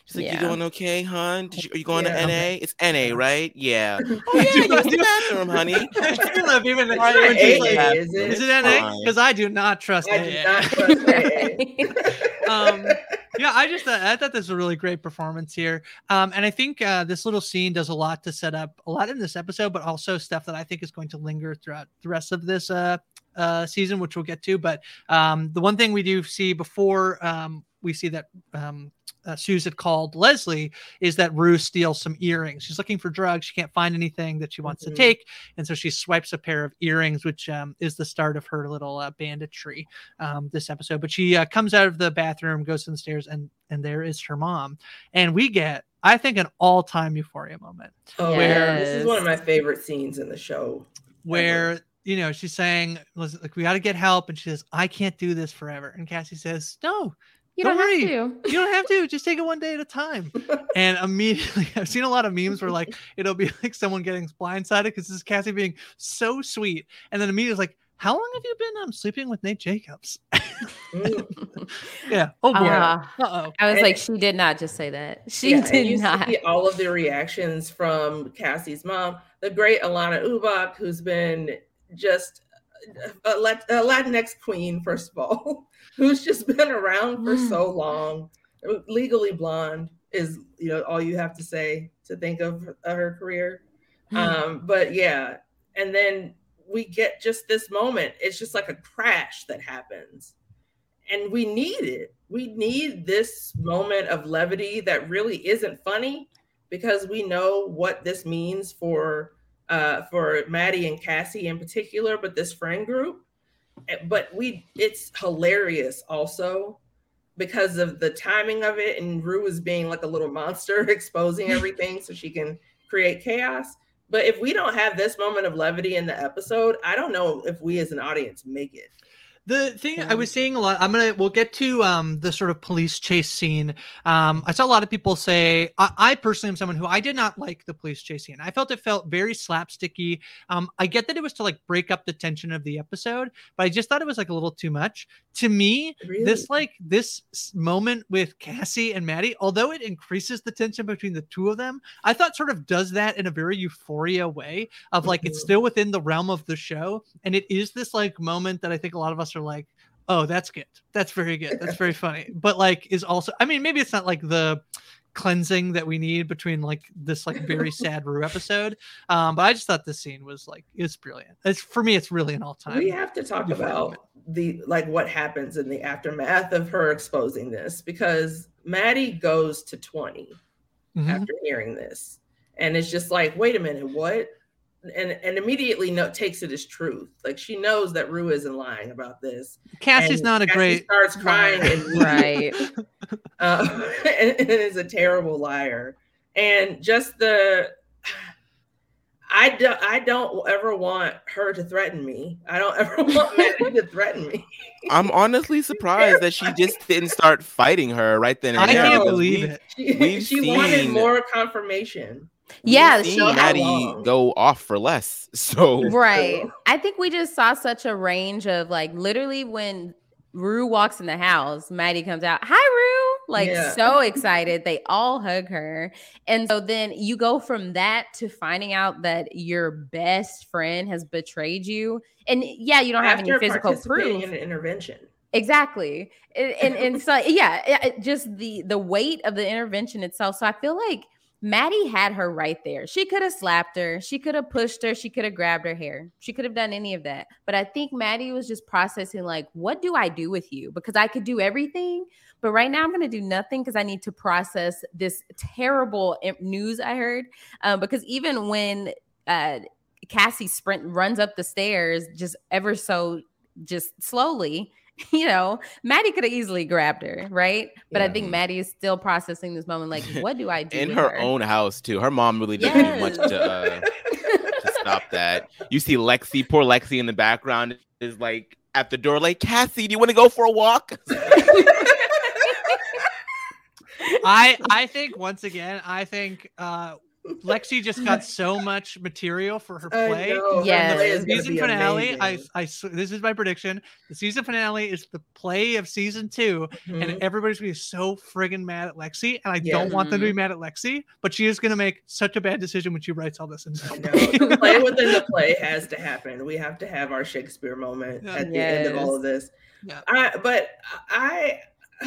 She's like, Yeah. "You doing okay, hon? Did you, are you going Yeah. to N A? It's N A, right? Yeah. Oh yeah, use the bathroom, honey. I love even It's when not she's A like, A, is it? is it N A? Fine. Because I do not trust I do A A. not trust A A. um yeah i just uh, I thought this was a really great performance here, um and I think uh this little scene does a lot to set up a lot in this episode, but also stuff that I think is going to linger throughout the rest of this uh uh season, which we'll get to. But um the one thing we do see before um we see that um uh, Suze had called Leslie is that Rue steals some earrings. She's looking for drugs. She can't find anything that she wants Mhm. to take, and so she swipes a pair of earrings, which um, is the start of her little uh, banditry um, this episode. But she uh, comes out of the bathroom, goes to the stairs, and and there is her mom. And we get, I think, an all-time Euphoria moment Oh, Where- this is one of my favorite scenes in the show. where you know she's saying, "Listen, like we got to get help," and she says, "I can't do this forever." And Cassie says, "No, You Don't don't, worry. have to. you don't have to. Just take it one day at a time." And immediately, I've seen a lot of memes where like it'll be like someone getting blindsided because this is Cassie being so sweet, and then immediately it's like, "How long have you been um sleeping with Nate Jacobs?" Mm. Yeah. Oh boy. Uh, Uh oh. I was And- like, she did not just say that. She Yeah, and did you not. see all of the reactions from Cassie's mom, the great Alana Ubach, who's been just a, Lat- a Latinx queen, first of all, who's just been around for so long. Legally Blonde is, you know, all you have to say to think of her career. Um, but yeah, and then we get just this moment. It's just like a crash that happens. And we need it. We need this moment of levity that really isn't funny, because we know what this means for uh, for Maddie and Cassie in particular, but this friend group. But we, it's hilarious also because of the timing of it, and Rue is being like a little monster, exposing everything so she can create chaos. But if we don't have this moment of levity in the episode, I don't know if we as an audience make it. The thing I was seeing a lot, I'm gonna we'll get to um the sort of police chase scene. Um, I saw a lot of people say, I, I personally am someone who I did not like the police chase scene. I felt it felt very slapsticky. Um, I get that it was to like break up the tension of the episode, but I just thought it was like a little too much. To me, Really? this like this s- moment with Cassie and Maddie, although it increases the tension between the two of them, I thought sort of does that in a very Euphoria way of like it's Mhm. still within the realm of the show, and it is this like moment that I think a lot of us are like, oh, that's good, that's very good, that's very funny, but like is also, I mean, maybe it's not like the cleansing that we need between like this like very sad Rue episode, um but I just thought this scene was like, it's brilliant. It's for me, it's really an all-time. We have to talk Euphoria about moment. the like what happens in the aftermath of her exposing this, because Maddie goes to twenty Mhm. after hearing this, and it's just like, wait a minute, what? And and immediately no, takes it as truth. Like she knows that Rue isn't lying about this. Cassie's And not a Cassie great starts crying liar. and Right. uh, and, and is a terrible liar. And just the, I do, I don't ever want her to threaten me. I don't ever want Maddie to threaten me. I'm honestly surprised that she just didn't start fighting her right then and I there. can't because believe we've- it. She, We've she wanted seen- more confirmation. Yeah, we've she seen had- Maddie long. go off for less. So Right. So- I think we just saw such a range of like literally when Rue walks in the house, Maddie comes out, "Hi, Rue!" Like Yeah. so excited. They all hug her. And so then you go from that to finding out that your best friend has betrayed you. And yeah, you don't have any After physical participating proof. in an intervention. Exactly. And, and, and so, yeah, it- it just the the weight of the intervention itself. So I feel like Maddie had her right there. She could have slapped her. She could have pushed her. She could have grabbed her hair. She could have done any of that. But I think Maddie was just processing like, what do I do with you? Because I could do everything. But right now I'm going to do nothing because I need to process this terrible im- news I heard. Um, because even when uh, Cassie sprint runs up the stairs just ever so just slowly, you know, Maddie could have easily grabbed her, right? But I Yeah. think Maddie is still processing this moment. Like, what do I do in with her own house too. Her mom really didn't do much Yes. to, uh, to stop that. You see Lexi, poor Lexi in the background is like at the door, like, "Cassie, do you want to go for a walk?" I I think once again, I think uh Lexi just got so much material for her play. I know. Yes. Her play is The gonna season be finale, I, amazing. I, this is my prediction. The season finale is the play of season two, Mhm. and everybody's gonna be so friggin' mad at Lexi. And I Yes. don't want them to be Mhm. mad at Lexi, but she is gonna make such a bad decision when she writes all this. In I know. The play within the play has to happen. We have to have our Shakespeare moment Yeah. at the end of all of this. Yeah. I, but I,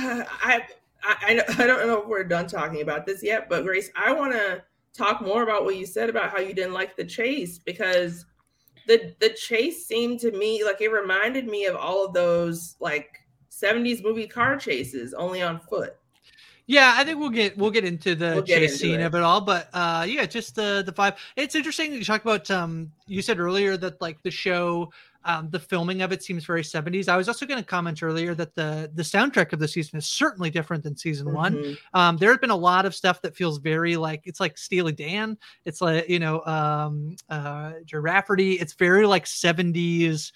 I, I, I, know- I don't know if we're done talking about this yet, but Grace, I want to talk more about what you said about how you didn't like the chase, because the the chase seemed to me like it reminded me of all of those like seventies movie car chases, only on foot. Yeah, I think we'll get we'll get into the We'll get chase into scene it. of it all, but uh, yeah, just the the vibe. It's interesting that you talk about. Um, you said earlier that like the show, um, the filming of it seems very seventies. I was also going to comment earlier that the the soundtrack of the season is certainly different than season one. Mhm. Um, there have been a lot of stuff that feels very like it's like Steely Dan. It's like you know, um, uh, Joe Rafferty. It's very like seventies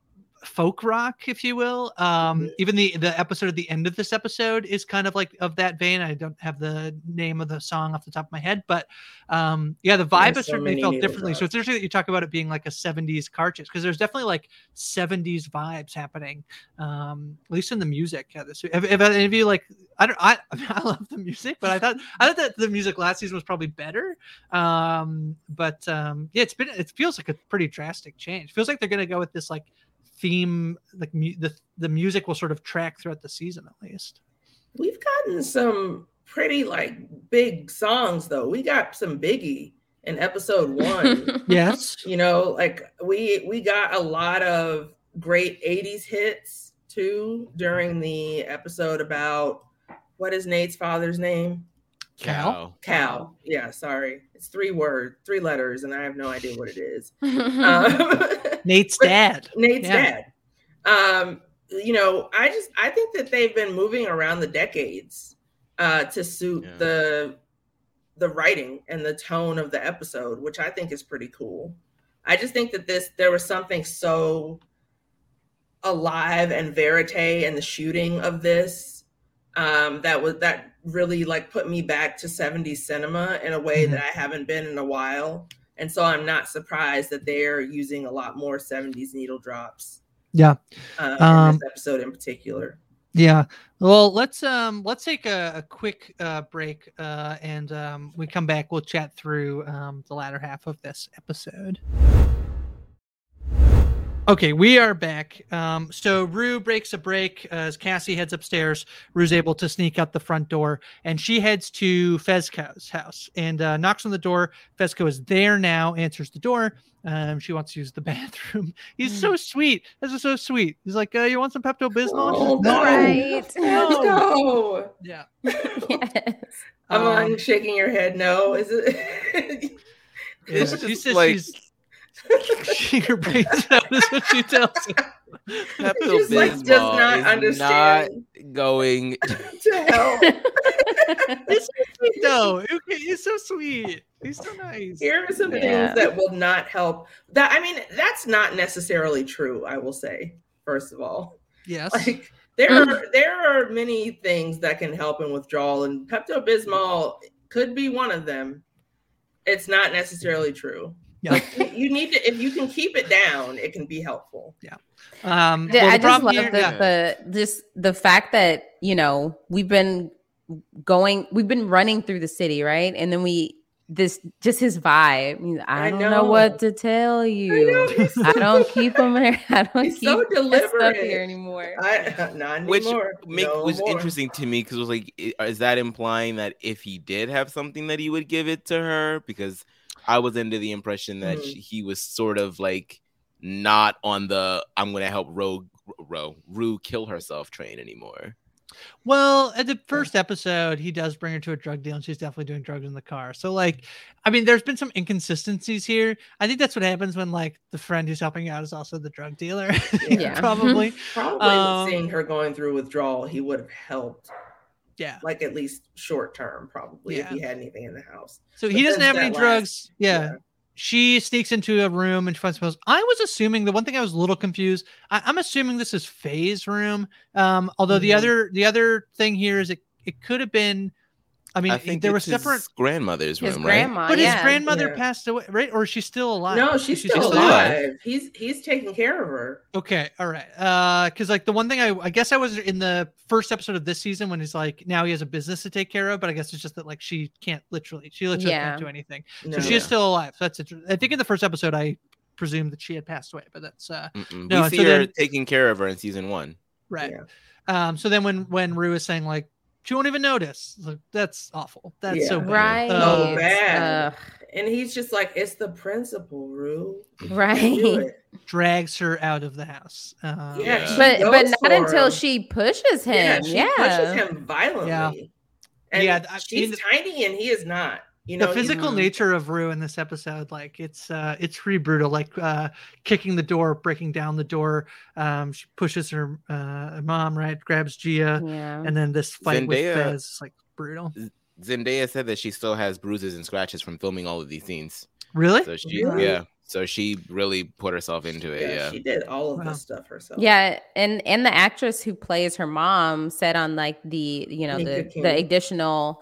folk rock, if you will. Um, Mhm. even the the episode at the end of this episode is kind of like of that vein. I don't have the name of the song off the top of my head, but um, yeah, the vibe There's has so certainly many felt needle differently. So drops. it's interesting that you talk about it being like a seventies car chase, because there's definitely like seventies vibes happening, um, at least in the music. Yeah, this if, if any of you like, I don't, I I love the music, but I thought I thought that the music last season was probably better. Um, but um, yeah, it's been it feels like a pretty drastic change. Feels like they're gonna go with this like theme, like mu- the the music will sort of track throughout the season at least. We've gotten some pretty like big songs though. We got some Biggie in episode one. Yes. You know, like we we got a lot of great eighties hits too during the episode about what is Nate's father's name? Cal. Cal. Yeah, sorry. It's three words, three letters, and I have no idea what it is. Um, Nate's but dad. Nate's Yeah. dad. Um, you know, I just I think that they've been moving around the decades uh to suit Yeah. the the writing and the tone of the episode, which I think is pretty cool. I just think that this there was something so alive and verite in the shooting of this um that was that really like put me back to seventies cinema in a way Mhm. that I haven't been in a while. And so I'm not surprised that they're using a lot more seventies needle drops Yeah. uh, Um, in this episode in particular. Yeah. Well, let's um let's take a, a quick uh break uh and um we come back, we'll chat through um the latter half of this episode. Okay, we are back. Um, so Rue breaks a break uh, as Cassie heads upstairs. Rue's able to sneak out the front door, and she heads to Fezco's house and uh, knocks on the door. Fezco is there now, answers the door. Um, she wants to use the bathroom. He's so sweet. This is so sweet. He's like, uh, "You want some Pepto Bismol?" Oh, no. Right. Let's go. Yeah. Yes. I'm on Um, shaking your head. No, is it? yeah, It's she just says like- she's she her brains out is what she tells me. Pepto just, like, does Bismol not is understand. not going. to help. He's so sweet though. Okay, he's so sweet. He's so nice. Here are some Yeah. things that will not help. That I mean, that's not necessarily true. I will say, first of all, Yes. like there are there are many things that can help in withdrawal, and Pepto Bismol could be one of them. It's not necessarily true. Yeah. Like you, you need to, if you can keep it down, it can be helpful. Um, Yeah, well, I the just problem love here- the, yeah. the just the fact that you know we've been going, we've been running through the city, right? And then we this just his vibe. I, mean, I I don't know. know. what to tell I you. know, he's I so don't good. keep him here. I don't He's keep so that stuff deliberate. here anymore. I, not Which anymore. make, No was more. interesting to me because it was like, i- is that implying that if he did have something that he would give it to her? Because I was under the impression that Mhm. she, he was sort of like not on the I'm going to help Ro, Ro, Rue kill herself train anymore. Well, at the first episode, he does bring her to a drug deal, and she's definitely doing drugs in the car. So, like, I mean, there's been some inconsistencies here. I think that's what happens when, like, the friend who's helping out is also the drug dealer. Yeah. Probably. Probably Um, seeing her going through withdrawal, he would have helped, Yeah. like at least short term, probably if Yeah. he had anything in the house. So But he doesn't since have any that drugs. last- Yeah. yeah. She sneaks into a room and she finds smells. I was assuming the one thing I was a little confused. I, I'm assuming this is Faye's room. Um, although the Mhm. other the other thing here is it it could have been I mean, I think there it's was separate. his grandmother's His room, grandma, right? But yeah. his grandmother Yeah. passed away, right? Or is she still alive? No, she's, She's still still alive. alive. He's he's taking care of her. Okay, all right. Uh, because like the one thing I I guess I was in the first episode of this season when he's like now he has a business to take care of, but I guess it's just that like she can't literally she literally Yeah. can't do anything. No. So she is still alive. So that's it. I think in the first episode I presumed that she had passed away, but that's uh Mm-mm. No, we see so her then- taking care of her in season one. right. Yeah. Um. So then when when Rue is saying like she won't even notice, like, that's awful. That's so Yeah. bad. Right. Uh, So bad. Ugh. And he's just like, it's the principal, Rue. Do Right. it. drags her out of the house. Uh, Yeah. she But but goes not for until him. she pushes Yeah, him. she Yeah. pushes him violently. Yeah. And Yeah, I she's mean- tiny and he is not. You know, the he's- physical Mhm. nature of Rue in this episode, like it's uh it's pretty brutal. Like uh kicking the door, breaking down the door. Um, she pushes her uh mom, right? Grabs Gia, Yeah. and then this fight with Zendaya- Fez is like brutal. Zendaya said that she still has bruises and scratches from filming all of these scenes. Really? So she, Really? yeah. So she really put herself into it. yeah, Yeah. she did all of Wow. this stuff herself. Yeah, and and the actress who plays her mom said on like the you know Nika the King. the additional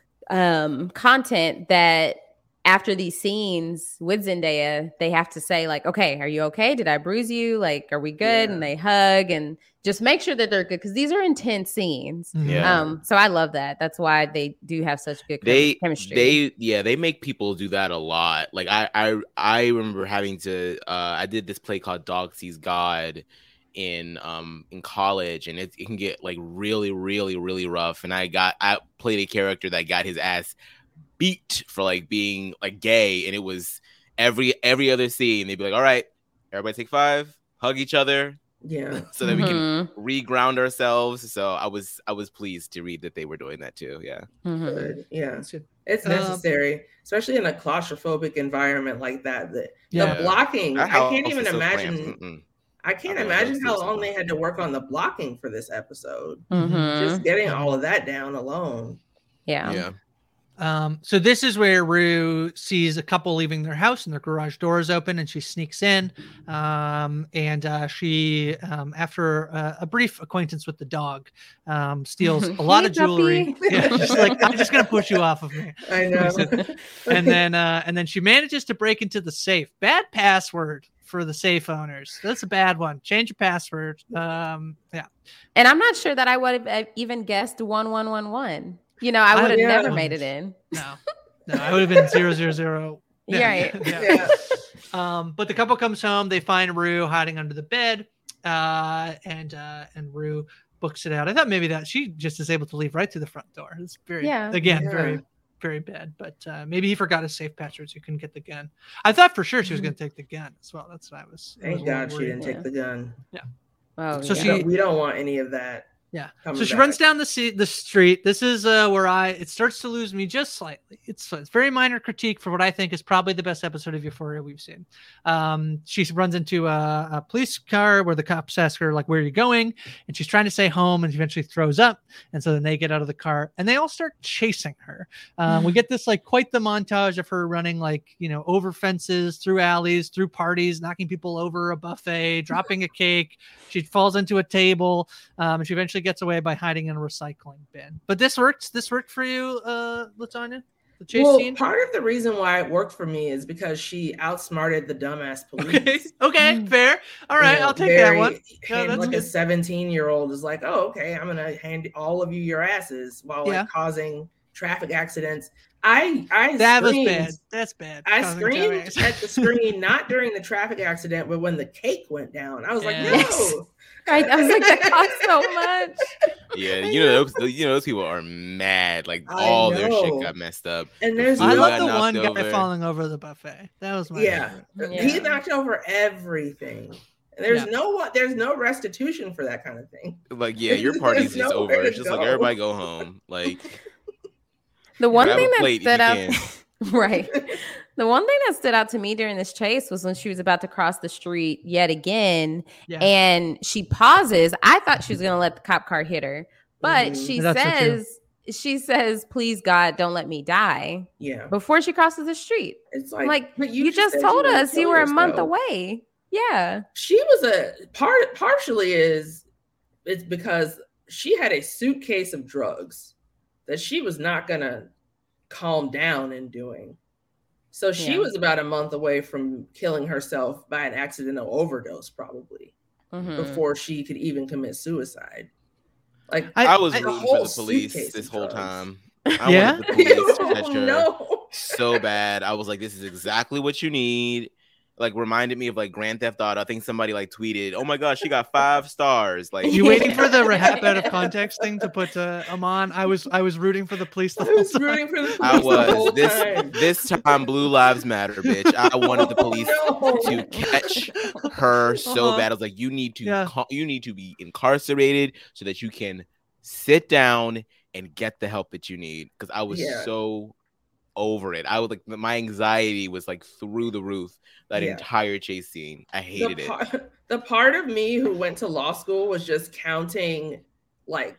um content that after these scenes with Zendaya, they have to say like, okay, are you okay? Did I bruise you? Like, are we good? Yeah. And they hug and just make sure that they're good because these are intense scenes. Mhm. Yeah. Um, so I love that. That's why they do have such good chem- They chemistry. they yeah they make people do that a lot. Like I I I remember having to uh I did this play called Dog Sees God in um in college, and it, it can get like really really really rough. And I got I played a character that got his ass beat for like being like gay, and it was every every other scene they'd be like, all right, everybody take five, hug each other Yeah. so that we can Mhm, re-ground ourselves. So I was I was pleased to read that they were doing that too. Yeah. mhm. Good. Yeah. That's good. It's Um, necessary, especially in a claustrophobic environment like that. The, Yeah. the blocking, That I house can't even is so imagine. cramped. Mm-mm. I can't I know, imagine that's how so long small. they had to work on the blocking for this episode. Mhm. Just getting all of that down alone. Yeah. Yeah. Um, so this is where Rue sees a couple leaving their house and their garage door is open and she sneaks in. Um, and uh, she, um, after uh, a brief acquaintance with the dog, um, steals a lot Hey, of jewelry. puppy. Yeah, she's like, I'm just going to push you off of me. I know. And then, uh, and then she manages to break into the safe. Bad password for the safe owners. That's a bad one. Change your password. Um, yeah. And I'm not sure that I would have even guessed one one one one. You know, I I- would have yeah. never made it in. No, no, I would have been zero, zero, zero. Yeah, Right. yeah. yeah. Um, but the couple comes home. They find Rue hiding under the bed, uh, and uh, and Rue books it out. I thought maybe that she just is able to leave right through the front door. It's very, Yeah. again, Yeah. very, very bad. But uh, maybe he forgot his safe password, so he couldn't get the gun. I thought for sure she was Mhm. going to take the gun as well. That's what I was. I was Thank a God little she worried. didn't Yeah. take the gun. Oh, So yeah. she- We don't- we don't want any of that. Yeah. coming So she back. runs down the se- the street. This is uh, where I it starts to lose me just slightly. It's it's very minor critique for what I think is probably the best episode of Euphoria we've seen. Um, she runs into a, a police car where the cops ask her like, "Where are you going?" And she's trying to say home, and she eventually throws up. And so then they get out of the car and they all start chasing her. Um, we get this like quite the montage of her running like you know over fences, through alleys, through parties, knocking people over a buffet, dropping a cake. She falls into a table. Um, and she eventually gets away by hiding in a recycling bin. But this worked. This worked for you, uh, Latanya? The chase Well, scene? part of the reason why it worked for me is because she outsmarted the dumbass police. Okay. Okay. Mm. Fair. All right. You know, I'll take that very- one. Yeah, hand- that's like a good. seventeen year old is like, oh, okay, I'm gonna hand all of you your asses while like Yeah. causing traffic accidents. I I That was screamed, bad. That's bad. I Causing screamed damage. at the screen not during the traffic accident, but when the cake went down. I was like, Yeah. no. Right. I was like, that costs so much. Yeah, you know those you know those people are mad. Like I all their know. shit got messed up. And there's I food no, love got the knocked one guy over. falling over the buffet. That was my yeah, favorite. he Yeah. knocked over everything. And there's Yeah. no what there's no restitution for that kind of thing. Like, yeah, your party's There's just nowhere over. to It's just like go. everybody go home. Like, The one grab a thing that plate if stood you out, can. right? The one thing that stood out to me during this chase was when she was about to cross the street yet again, Yeah. and she pauses. I thought she was going to let the cop car hit her, but Mhm. she That's so true. says, "She says, please God, don't let me die." Yeah. Before she crosses the street, It's I'm like, like, but you, just said told were gonna us you kill were a month yourself. away. Yeah, She was a part partially is it's because she had a suitcase of drugs that she was not gonna calm down in doing. So she Yeah. was about a month away from killing herself by an accidental overdose, probably, Mhm. before she could even commit suicide. Like I, I was I- the rooting whole for the police suitcase this of whole drugs. time. I Yeah? wanted the police to catch her no. so bad. I was like, this is exactly what you need. Like, reminded me of like Grand Theft Auto. I think somebody like tweeted, "Oh my gosh, she got five stars!" Like, you waiting for the rehab out of context thing to put uh, Amon? I was I was rooting for the police the I whole was time. rooting for the police I the whole was this time. this time. Blue Lives Matter, bitch. I wanted the police Oh, no. to catch her so Uh-huh. bad. I was like, you need to Yeah. co- you need to be incarcerated so that you can sit down and get the help that you need. Because I was Yeah. so over it. I was like, my anxiety was like through the roof. That Yeah. entire chase scene, I hated the it. part, the part of me who went to law school was just counting like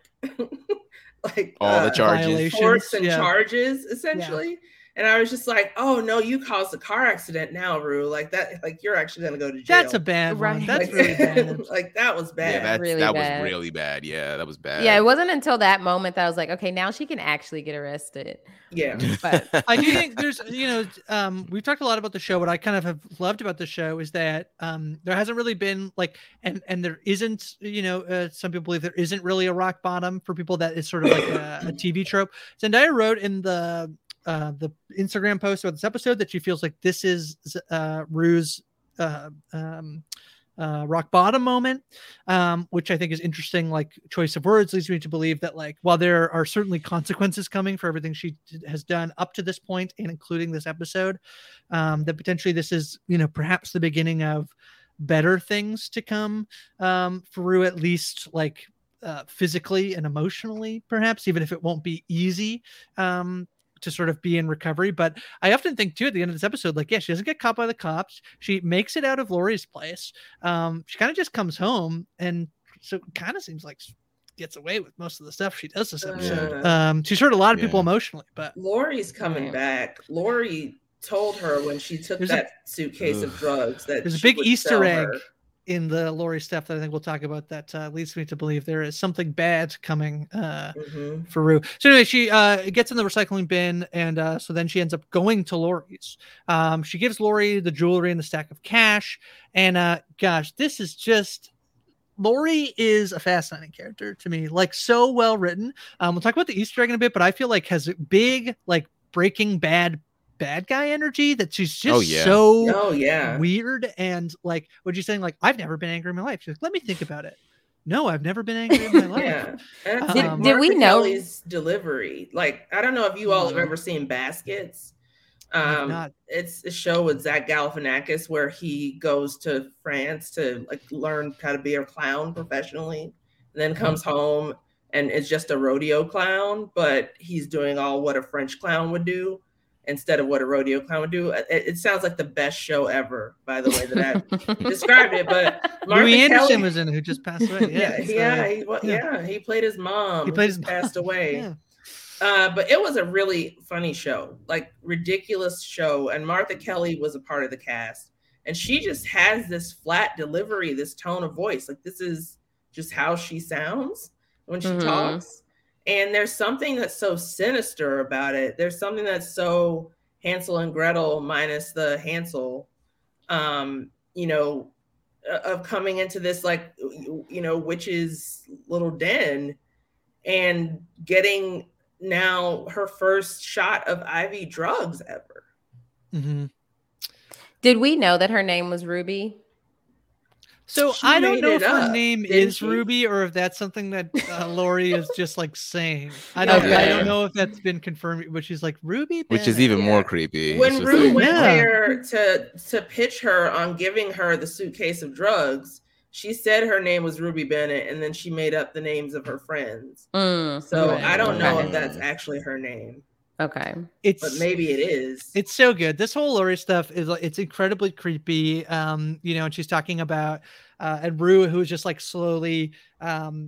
like All the uh, charges. Violations, torts and yeah. charges essentially. And I was just like, oh no, you caused a car accident now, Rue. Like that, like you're actually gonna go to jail. That's a bad one. Right. That's like, really bad. like that was bad. Yeah, that's, Really that bad. was really bad. Yeah, that was bad. Yeah, it wasn't until that moment that I was like, okay, now she can actually get arrested. Yeah. But I do think there's, you know, um, we've talked a lot about the show. What I kind of have loved about the show is that um, there hasn't really been like, and and there isn't, you know, uh, some people believe there isn't really a rock bottom for people. That is sort of like a, a T V trope. Zendaya wrote in the uh, the Instagram post about this episode that she feels like this is uh, Rue's uh, um, uh, rock bottom moment, um, which I think is interesting. Like choice of words leads me to believe that like while there are certainly consequences coming for everything she d- has done up to this point, and including this episode, um, that potentially this is, you know, perhaps the beginning of better things to come um, for Rue, at least like uh, physically and emotionally, perhaps, even if it won't be easy um, to sort of be in recovery. But I often think too, at the end of this episode, like, yeah, she doesn't get caught by the cops. She makes it out of Lori's place. Um, she kind of just comes home, and so it kind of seems like she gets away with most of the stuff she does this episode. Uh, Um, she's hurt a lot of people Yeah. emotionally, but Lori's coming Right. back. Lori told her when she took There's a- that suitcase of drugs that there's a she big would Easter sell egg her. in the Lori stuff that I think we'll talk about that uh, leads me to believe there is something bad coming uh, Mhm. for Rue. So anyway, she uh, gets in the recycling bin, and uh, so then she ends up going to Lori's. Um, she gives Lori the jewelry and the stack of cash, and uh, gosh, this is just Lori is a fascinating character to me, like so well written. Um, we'll talk about the Easter egg in a bit, but I feel like has a big like Breaking Bad bad guy energy that she's just Oh, yeah. so Oh yeah. weird. And like what you saying, like I've never been angry in my life. She's like, let me think about it. No, I've never been angry in my life. Yeah. And that's Did- like did we Martha know- Kelly's delivery? Like, I don't know if you all have Mhm. ever seen Baskets. I've Um, not. it's a show with Zach Galifianakis where he goes to France to like learn how to be a clown professionally, and then comes home and is just a rodeo clown, but he's doing all what a French clown would do instead of what a rodeo clown would do. It, it sounds like the best show ever, by the way that I described it. But Martha Louis Anderson Kelly- was in it, who just passed away. Yeah, yeah, so, yeah, he, well, yeah. yeah, he played his mom. He who played just his passed away. yeah. Uh, but it was a really funny show, like ridiculous show. And Martha Kelly was a part of the cast. And she just has this flat delivery, this tone of voice. Like this is just how she sounds when she Mhm. talks. And there's something that's so sinister about it. There's something that's so Hansel and Gretel minus the Hansel, um, you know, of coming into this like, you know, witch's little den and getting now her first shot of I V drugs ever. Mhm. Did we know that her name was Ruby? So She I don't made know it if her up, name didn't is she? Ruby or if that's something that uh, Lori is just like saying. I don't. I Okay. don't know if that's been confirmed, but she's like Ruby, Which is Bennett. even more Yeah. creepy. It's When just Rue like- went Yeah. there to to pitch her on giving her the suitcase of drugs, she said her name was Ruby Bennett, and then she made up the names of her friends. Mm, So Right. I don't know Okay. if that's actually her name, Okay. It's but maybe it is. It's so good. This whole Lori stuff is like it's incredibly creepy. Um, you know, and she's talking about uh and Rue, who is just like slowly um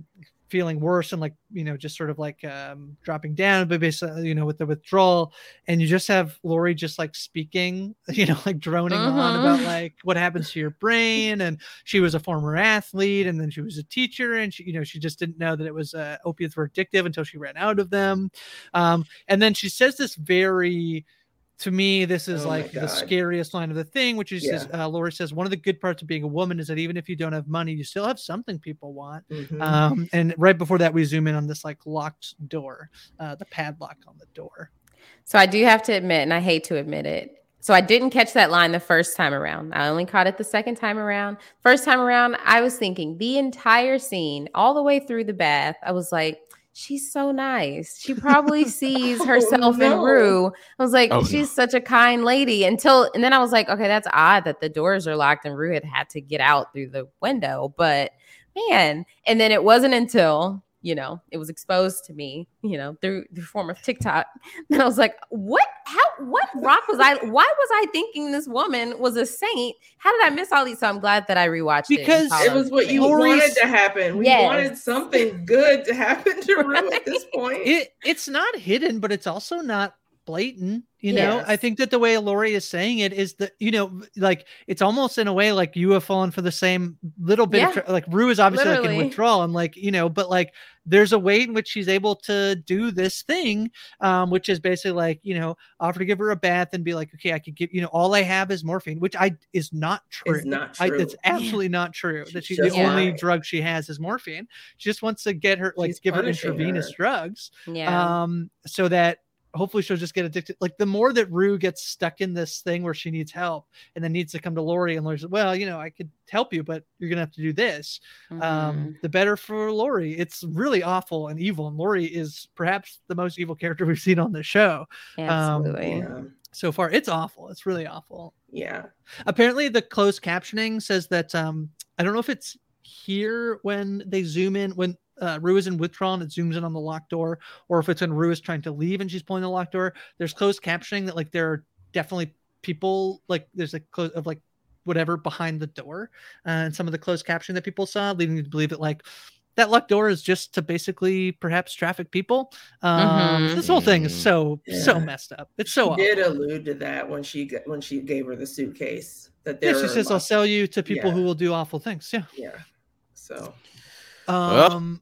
feeling worse and like, you know, just sort of like um, dropping down, but basically, you know, with the withdrawal, and you just have Lori just like speaking, you know, like droning Mhm. on about like what happens to your brain. And she was a former athlete, and then she was a teacher, and she, you know, she just didn't know that it was uh, opiates were addictive until she ran out of them. Um, and then she says this very, to me, this is Oh my like the God. scariest line of the thing, which is, Yeah. says, uh, Lori says, one of the good parts of being a woman is that even if you don't have money, you still have something people want. Mhm. Um, and right before that, we zoom in on this like locked door, uh, the padlock on the door. So I do have to admit, and I hate to admit it, so I didn't catch that line the first time around. I only caught it the second time around. First time around, I was thinking the entire scene, all the way through the bath, I was like, she's so nice. She probably sees Oh, herself in no. Rue. I was like, Oh, she's such a kind lady. Until, and then I was like, okay, that's odd that the doors are locked and Rue had had to get out through the window. But man, and then it wasn't until, you know, it was exposed to me, you know, through the form of TikTok. Then I was like, what, how, what rock was I, why was I thinking this woman was a saint? How did I miss all these? So I'm glad that I rewatched Because it. and It followed was what you Lori's- wanted to happen. We Yes. wanted something good to happen to Rue at this point. It it's not hidden, but it's also not blatant. You know, Yes. I think that the way Lori is saying it is that, you know, like it's almost in a way like you have fallen for the same little bit Yeah. of tr- like Rue is obviously like Literally. in withdrawal, and like, you know, but like there's a way in which she's able to do this thing, um, which is basically like, you know, offer to give her a bath and be like, okay, I could give, you know, all I have is morphine, which I is not true. It's not I, true. it's absolutely not true that She's she the just only lying. drug she has is morphine. She just wants to get her like She's give her punishing intravenous her. drugs, Yeah. um, so that hopefully she'll just get addicted. Like the more that Rue gets stuck in this thing where she needs help and then needs to come to Lori, and Lori says, well, you know, I could help you, but you're gonna have to do this. Mhm. Um, the better for Lori. It's really awful and evil, and Lori is perhaps the most evil character we've seen on the show Absolutely. Yeah. so far. It's awful. It's really awful. Yeah. Apparently the closed captioning says that um I don't know if it's here when they zoom in when uh, Rue is in withdrawal and it zooms in on the locked door, or if it's when Rue is trying to leave and she's pulling the locked door. There's closed captioning that like there are definitely people, like there's a close of like whatever behind the door, uh, and some of the closed caption that people saw leading you to believe that like that locked door is just to basically perhaps traffic people. Um, Mhm. This whole thing is so so Yeah. messed up. It's so She did awful. allude to that when she g- when she gave her the suitcase. That Yeah, there she are says I'll lots- sell you to people Yeah. who will do awful things. Yeah. Yeah. So Well, Um,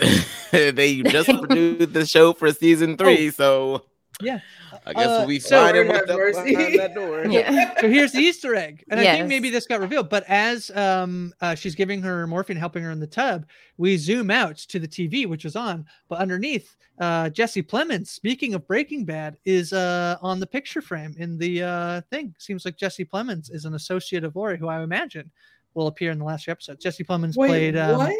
they just renewed the show for season three, so yeah. I guess Uh, we'll be so- finding Lord what's have up mercy. behind that door. Yeah. So here's the Easter egg, and I think Yes. maybe this got revealed. But as um uh, she's giving her morphine, helping her in the tub, we zoom out to the T V, which is on. But underneath, uh, Jesse Plemons, speaking of Breaking Bad, is uh on the picture frame in the uh thing. Seems like Jesse Plemons is an associate of Lori, who I imagine will appear in the last few episodes. Jesse Plemons wait, played um, what?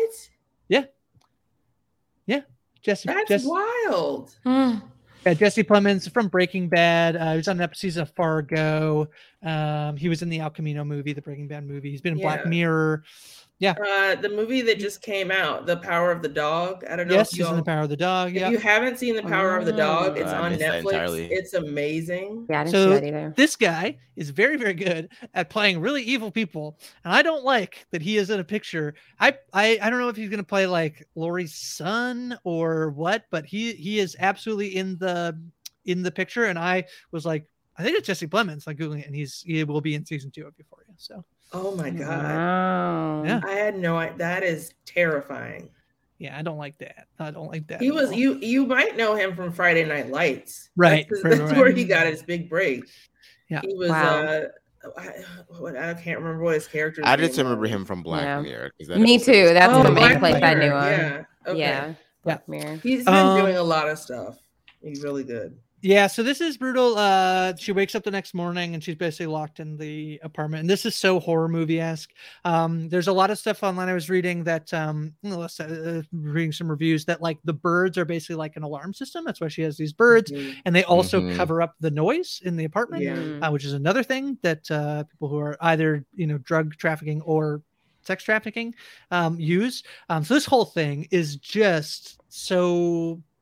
Jesse. That's Jesse wild. Mm. Yeah, Jesse Plemons from Breaking Bad. Uh, he was on an episode of Fargo. Um, he was in the Al Camino movie, the Breaking Bad movie. He's been in Black Yeah. Mirror. Uh, the movie that just came out, The Power of the Dog. I don't know. Yes, if he's in y'all- The Power of the Dog. If Yeah. you haven't seen The Power of the Dog, it's Oh, I on missed that Netflix. entirely. It's amazing. Yeah, I didn't So see that either. This guy is very, very good at playing really evil people, and I don't like that he is in a picture. I, I, I don't know if he's gonna play like Lori's son or what, but he, he is absolutely in the, in the picture. And I was like, I think it's Jesse Plemons. Like googling it, and he's, he will be in season two of Euphoria. So Oh my god. Wow. Yeah. I had no idea. That is terrifying. yeah, I don't like that. I don't like that. He at was all. you you might know him from Friday Night Lights. Right, That's, right, that's right. where he got his big break. Yeah. He was Wow. uh I, what, I can't remember what his character I just remember him from Black Yeah. Mirror. 'cause that Me episode too. was- That's Oh, the main Black place I Mirror, knew him. Yeah. Okay. Yeah. Black Mirror. He's been Um, doing a lot of stuff. He's really good. Yeah, so this is brutal. Uh, she wakes up the next morning and she's basically locked in the apartment. And this is so horror movie esque. Um, there's a lot of stuff online I was reading that, um, you know, let's, uh, reading some reviews that like the birds are basically like an alarm system. That's why she has these birds, Mhm. and they also Mhm. cover up the noise in the apartment, Yeah. Mm. uh, which is another thing that uh, people who are either you know drug trafficking or sex trafficking um, use. Um, so this whole thing is just so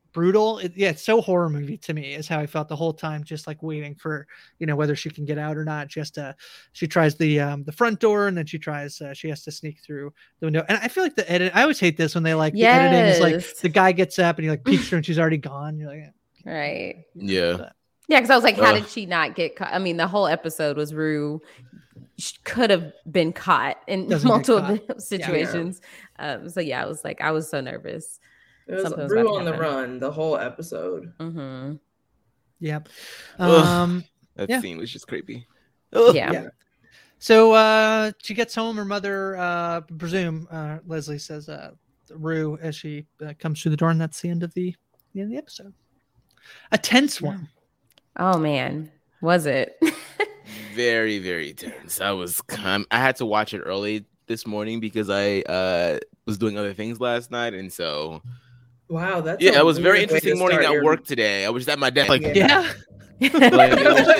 brutal. It, yeah, it's so horror movie to me is how I felt the whole time, just like waiting for, you know, whether she can get out or not. Just uh, she tries the um the front door, and then she tries uh, she has to sneak through the window. And I feel like the edit. I always hate this when they like Yes. the editing is like the guy gets up and he like peeks her and she's already gone. You're like, Right. Yeah. But, Yeah, because I was like, how Ugh. did she not get caught? I mean, the whole episode was Rue she could have been caught in Doesn't get multiple caught. situations. Um, so yeah, I was like, I was so nervous. It was Something was Rue about to on the happen. run the whole episode. Mm-hmm. Yep. Ugh. Um. That Yeah. scene was just creepy. Ugh. Yeah. Yeah. So uh, she gets home. Her mother, uh, presume, uh, Leslie says, uh, Rue as she uh, comes through the door, and that's the end of the, the end of the episode. A tense one. Oh man, was it? Very, very tense. I was kind I had to watch it early this morning because I uh was doing other things last night, and so Wow, that's yeah, a it was a very weird way interesting to morning start at your- work today. I was just at my desk like Yeah. Like, it was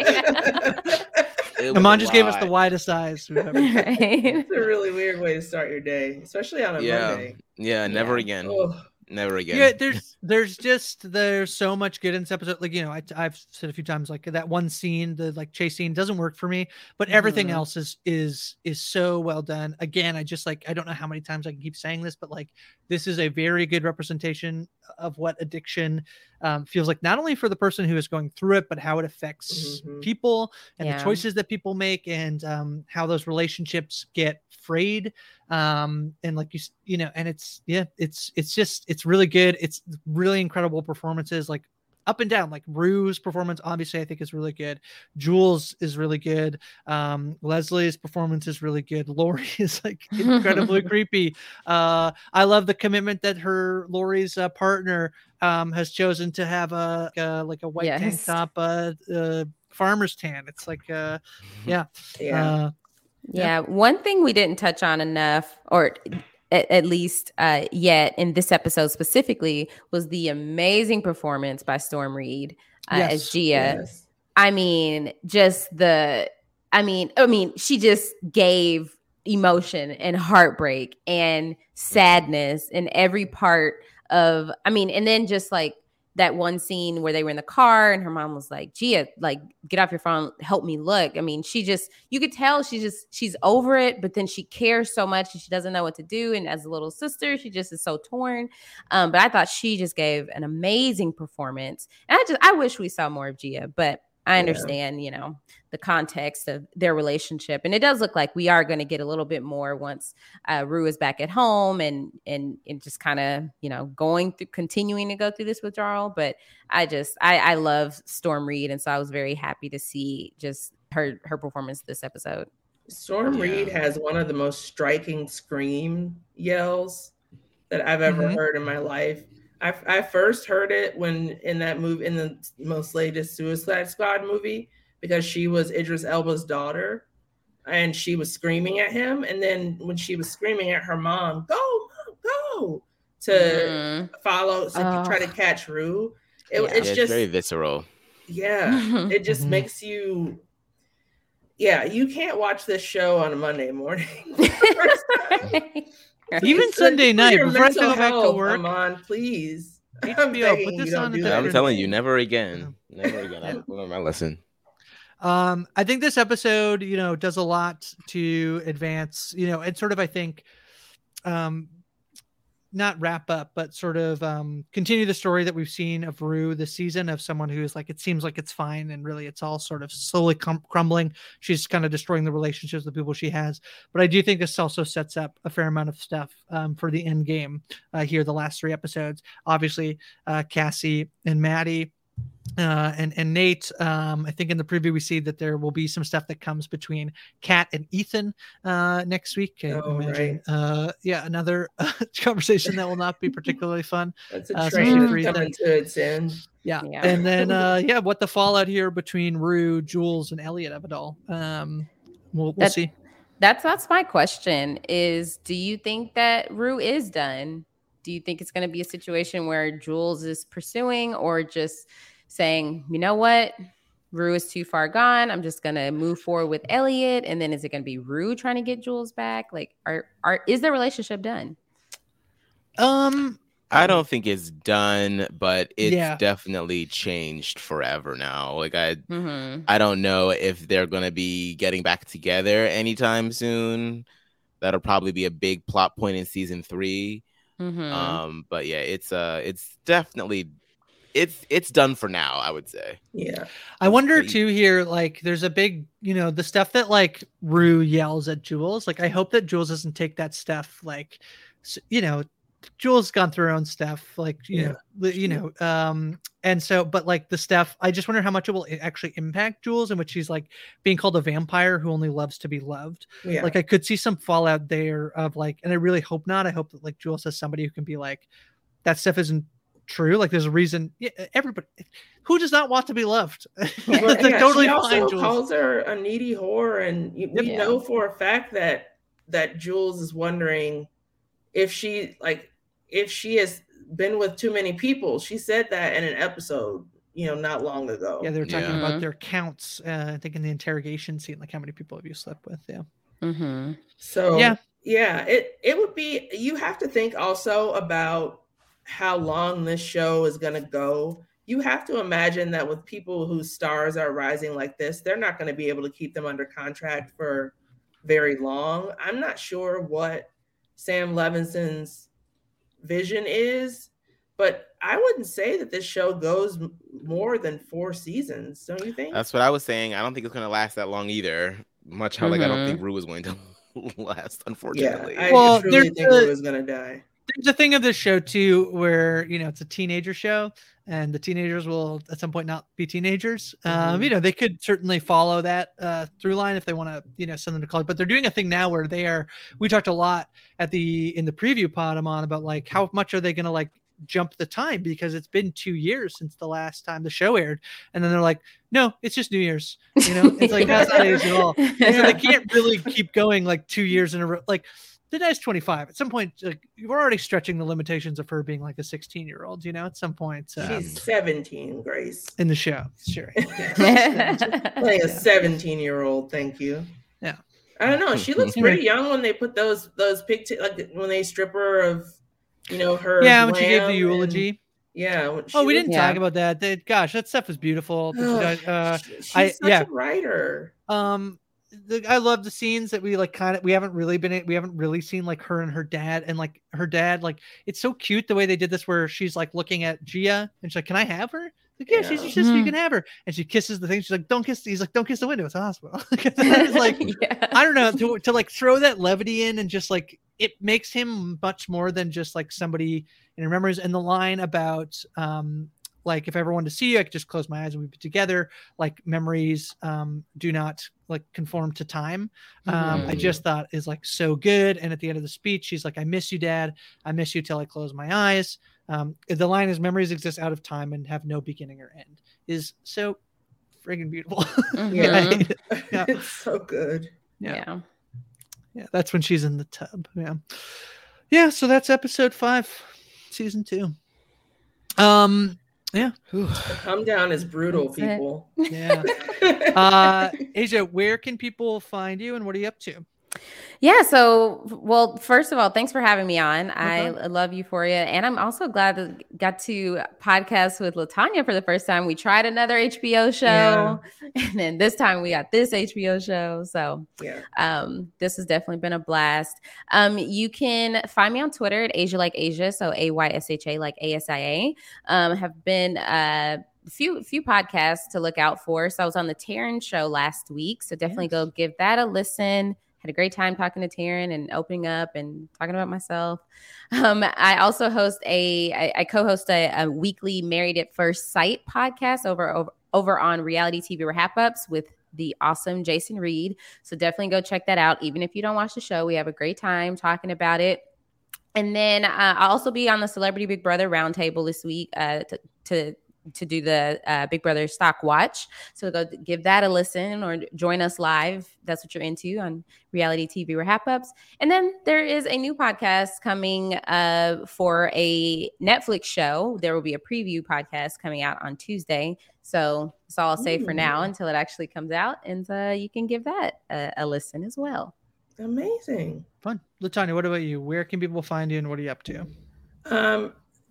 just- it was Amon a just gave us the lot. widest eyes we've ever. Right. It's a really weird way to start your day, especially on a Yeah, Monday. yeah, never Yeah. again, Ugh. never again. Yeah, there's there's just there's so much good in this episode. Like, you know, I, I've said a few times, like that one scene, the like chase scene doesn't work for me, but everything Mhm. else is is is so well done. Again, I just like I don't know how many times I can keep saying this, but like this is a very good representation of what addiction um, feels like, not only for the person who is going through it, but how it affects Mhm. people and Yeah. the choices that people make, and um, how those relationships get frayed. Um, and like you, s- you know, and it's yeah, it's it's just it's really good. It's really incredible performances, like up and down. Like Rue's performance, obviously, I think is really good. Jules is really good. Um, Leslie's performance is really good. Lori is like incredibly creepy. Uh, I love the commitment that her Lori's uh, partner um has chosen to have a, a like a white tank Yes. top, uh, uh, farmer's tan. It's like uh, yeah, Yeah. uh, Yeah, one thing we didn't touch on enough, or at, at least uh, yet in this episode specifically, was the amazing performance by Storm Reed uh, Yes. as Gia. Yes. I mean, just the, I mean, I mean, she just gave emotion and heartbreak and sadness in every part of, I mean, and then just like that one scene where they were in the car and her mom was like, Gia, like, get off your phone, help me look. I mean, she just, you could tell she just, she's over it, but then she cares so much and she doesn't know what to do. And as a little sister, she just is so torn. Um, but I thought she just gave an amazing performance. And I just, I wish we saw more of Gia, but I Yeah. understand, you know, the context of their relationship. And it does look like we are going to get a little bit more once uh, Rue is back at home and and and just kind of, you know, going through, continuing to go through this withdrawal. But I just, I, I love Storm Reed. And so I was very happy to see just her, her performance this episode. Storm Yeah. Reed has one of the most striking scream yells that I've ever Mhm. heard in my life. I, I first heard it when in that movie, in the most latest Suicide Squad movie, because she was Idris Elba's daughter and she was screaming at him. And then when she was screaming at her mom, go, mom, go, to Mhm. follow, to Oh. try to catch Rue. It, Yeah. It's yeah, it's just, very visceral. yeah, it just Mhm. makes you, yeah, you can't watch this show on a Monday morning. Even Please, Sunday for night your before I have to mental go back to health, work. Amon, please. H I'm B O, put begging this you, don't on a do I'm that. different- telling you, never again, never again. I Yeah. learned my lesson. Um, I think this episode, you know, does a lot to advance, you know, and sort of, I think, um, not wrap up, but sort of um, continue the story that we've seen of Rue this season, of someone who is like, it seems like it's fine, and really it's all sort of slowly crum- crumbling. She's kind of destroying the relationships with people she has. But I do think this also sets up a fair amount of stuff um, for the end game uh, here, the last three episodes. Obviously, uh, Cassie and Maddie. Uh, and and Nate, um, I think in the preview we see that there will be some stuff that comes between Kat and Ethan uh, next week. I Oh, imagine, right. uh, yeah, another uh, conversation that will not be particularly fun. That's a Uh, train especially that's for Ethan. coming to its end. Yeah, Yeah. and then uh, yeah, what the fallout here between Rue, Jules, and Elliot of it all. Um, we'll we'll That- see. That's that's my question is, do you think that Rue is done? Do you think it's going to be a situation where Jules is pursuing, or just saying, you know what, Rue is too far gone, I'm just going to move forward with Elliot? And then is it going to be Rue trying to get Jules back? Like, are are is their relationship done? Um, I don't think it's done, but it's Yeah. definitely changed forever now. Like I, Mm-hmm. I don't know if they're gonna be getting back together anytime soon. That'll probably be a big plot point in season three. Mm-hmm. Um, but yeah, it's uh, it's definitely, it's it's done for now. I would say. Yeah. I wonder crazy. too here, like there's a big, you know, the stuff that like Rue yells at Jules. Like I hope that Jules doesn't take that stuff like, s- you know, Jules gone through her own stuff, like you Yeah. know, li- you know, um, and so, but like the stuff, I just wonder how much it will i- actually impact Jules, in which she's like being called a vampire who only loves to be loved. Yeah. Like I could see some fallout there of like, and I really hope not. I hope that like Jules has somebody who can be like, that stuff isn't true. Like there's a reason. Yeah, everybody who does not want to be loved. Well, That's yeah, totally she fine, also Jules. calls her a needy whore, and you, we Yeah. know for a fact that that Jules is wondering if she like if she has been with too many people. She said that in an episode, you know, not long ago. Yeah, they were talking Yeah. about Mhm. their counts. Uh, I think in the interrogation scene, like how many people have you slept with? Yeah. Mm-hmm. So Yeah. yeah, it it would be. You have to think also about how long this show is going to go. You have to imagine that with people whose stars are rising like this, they're not going to be able to keep them under contract for very long. I'm not sure what Sam Levinson's vision is, but I wouldn't say that this show goes m- more than four seasons. Don't you think? That's what I was saying. I don't think it's gonna last that long either. Much how like I don't think Rue is going to last, yeah, unfortunately. I Well, truly there's think a- Rue is going to die. There's a thing of this show too, where you know it's a teenager show, and the teenagers will at some point not be teenagers. Um, Mhm. you know, they could certainly follow that uh, through line if they want to, you know, send them to college. But they're doing a thing now where they are. We talked a lot at the in the preview pod I'm on about like how much are they going to like jump the time, because it's been two years since the last time the show aired, and then they're like, no, it's just New Year's. You know, it's like that's not age at all. And so they can't really keep going like two years in a row. Like the guy's twenty-five. At some point, like, we're already stretching the limitations of her being like a sixteen year old, you know, at some point um, She's seventeen, Grace. in the show. Sure. Playing a Yeah. seventeen year old. Thank you. Yeah. I don't know. She looks pretty young when they put those those pictures, like when they strip her of, you know, her. Yeah, when she gave the glam eulogy. and- yeah. when Oh, she we was- didn't Yeah. talk about that. They, gosh, that stuff is beautiful. Ugh, Uh, she- she's I- such yeah. a writer. um, the, I love the scenes that we like kind of we haven't really been we haven't really seen like her and her dad, and like her dad, like it's so cute the way they did this where she's like looking at Gia and she's like, can I have her? Like, yeah, she's Yeah. your sister, you Mhm. can have her. And she kisses the thing. She's like, don't kiss. He's like, don't kiss the window. It's a hospital. It's like, Yeah. I don't know, to, to like throw that levity in and just like it makes him much more than just like somebody in remembers. And the line about um like if I ever wanted to see you, I could just close my eyes and we'd be together. Like memories um do not like conform to time. Um I Mhm. just thought is like so good. And at the end of the speech, she's like, I miss you, Dad. I miss you till I close my eyes. Um the line is memories exist out of time and have no beginning or end is so friggin' beautiful. Mhm. Yeah. It's so good. Yeah. Yeah. Yeah, that's when she's in the tub. Yeah. Yeah, so that's episode five, season two. Um, yeah. The come down is brutal, That's it. people. Yeah. Uh Asia, where can people find you and what are you up to? Yeah. So, well, first of all, thanks for having me on. I problem. love Euphoria. And I'm also glad to got to podcast with LaTanya for the first time. We tried another H B O show, Yeah. and then this time we got this H B O show. So, Yeah. um, this has definitely been a blast. Um, you can find me on Twitter at Asia Like Asia. So, A Y S H A like A S I A. Um, have been, uh, few few podcasts to look out for. So I was on the Taryn show last week. So definitely Yes. go give that a listen. Had a great time talking to Taryn and opening up and talking about myself. Um, I also host a, I, I co-host a, a weekly Married at First Sight podcast over, over, over on Reality T V Wrap Ups with the awesome Jason Reed. So definitely go check that out. Even if you don't watch the show, we have a great time talking about it. And then uh, I'll also be on the Celebrity Big Brother Roundtable this week uh, to, to to do the uh, Big Brother Stock Watch. So go give that a listen or join us live. That's what you're into on Reality T V Wrap Ups. And then there is a new podcast coming uh, for a Netflix show. There will be a preview podcast coming out on Tuesday. So that's all I'll say for now Ooh. until it actually comes out. And uh, you can give that a, a listen as well. Amazing. Fun. LaTanya, what about you? Where can people find you and what are you up to? Um,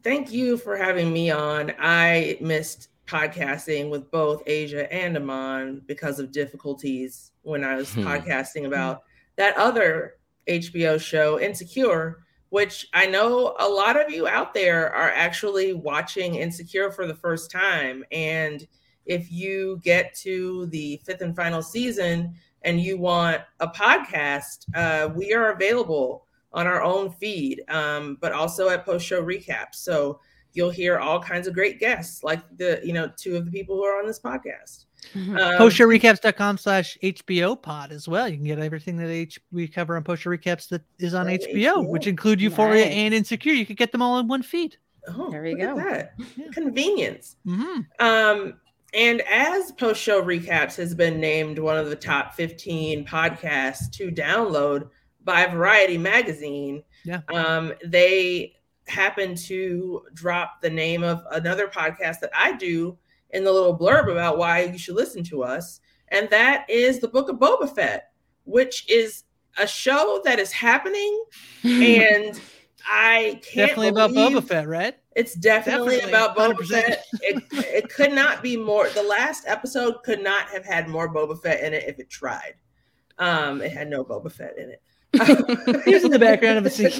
thank you for having me on. I missed podcasting with both Asia and Aman because of difficulties when I was hmm. podcasting about that other H B O show, Insecure, which I know a lot of you out there are actually watching Insecure for the first time. And if you get to the fifth and final season and you want a podcast, uh, we are available on our own feed, um, but also at post-show recaps. So you'll hear all kinds of great guests, like the, you know, two of the people who are on this podcast. Mm-hmm. Um, postshowrecaps.com slash HBO pod as well. You can get everything that H- we cover on Post Show Recaps that is on H B O, H B O, which include Euphoria nice. and Insecure. You could get them all in one feed. Oh, there we go. That. Yeah. Convenience. Mm-hmm. Um, and as Post Show Recaps has been named one of the top fifteen podcasts to download by Variety Magazine, yeah, um, they happen to drop the name of another podcast that I do in the little blurb about why you should listen to us. And that is the Book of Boba Fett, which is a show that is happening. And I can't Definitely about Boba Fett, right? It's definitely, definitely about Boba one hundred percent. Fett. It, it could not be more. The last episode could not have had more Boba Fett in it if it tried. Um, it had no Boba Fett in it. He's in the background of a scene.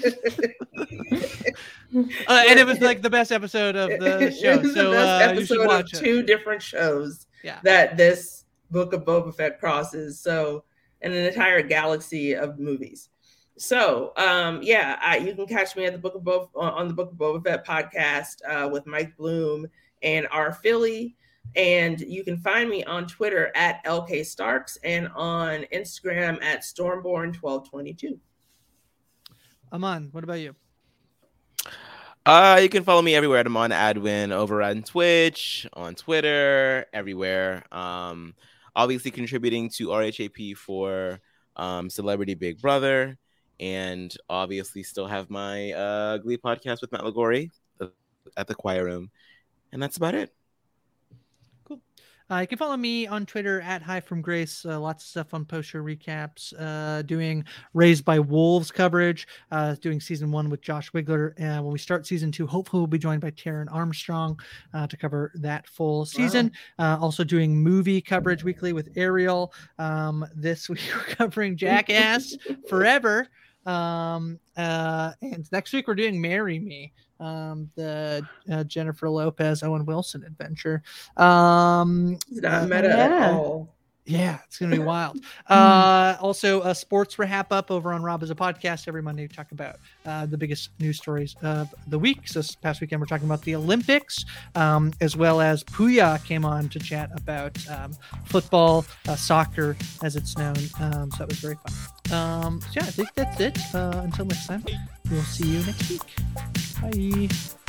uh, and it was like the best episode of the show. It was so the best uh, episode you should watch of it. Two different shows yeah. that this Book of Boba Fett crosses. So, and an entire galaxy of movies. So, um, yeah, I, you can catch me at the Book of Boba on the Book of Boba Fett podcast uh, with Mike Bloom and R. Philly. And you can find me on Twitter at L K Starks and on Instagram at Stormborn twelve twenty-two. Aman, what about you? Uh, you can follow me everywhere at Aman Adwin over on Twitch, on Twitter, everywhere. Um, obviously contributing to R H A P for um, Celebrity Big Brother, and obviously still have my uh, Glee podcast with Matt Lagori at the Choir Room, and that's about it. Uh, you can follow me on Twitter at Hi From Grace. Uh, lots of stuff on Post Show Recaps. Uh, doing Raised by Wolves coverage. Uh, doing season one with Josh Wigler. And uh, when we start season two, hopefully we'll be joined by Taryn Armstrong uh, to cover that full season. Wow. Uh, also doing movie coverage weekly with Ariel. Um, this week we're covering Jackass Forever. Um, uh, and next week we're doing Marry Me, um, the uh, Jennifer Lopez, Owen Wilson adventure. Um, it's not uh, meta yeah. at all. Yeah, it's gonna be wild. uh, also, a sports wrap up over on Rob as a podcast every Monday. We talk about uh, the biggest news stories of the week. So this past weekend, we're talking about the Olympics, um, as well as Puya came on to chat about um, football, uh, soccer, as it's known. Um, so that was very fun. Um, so yeah, I think that's it. Uh, until next time, we'll see you next week. Bye.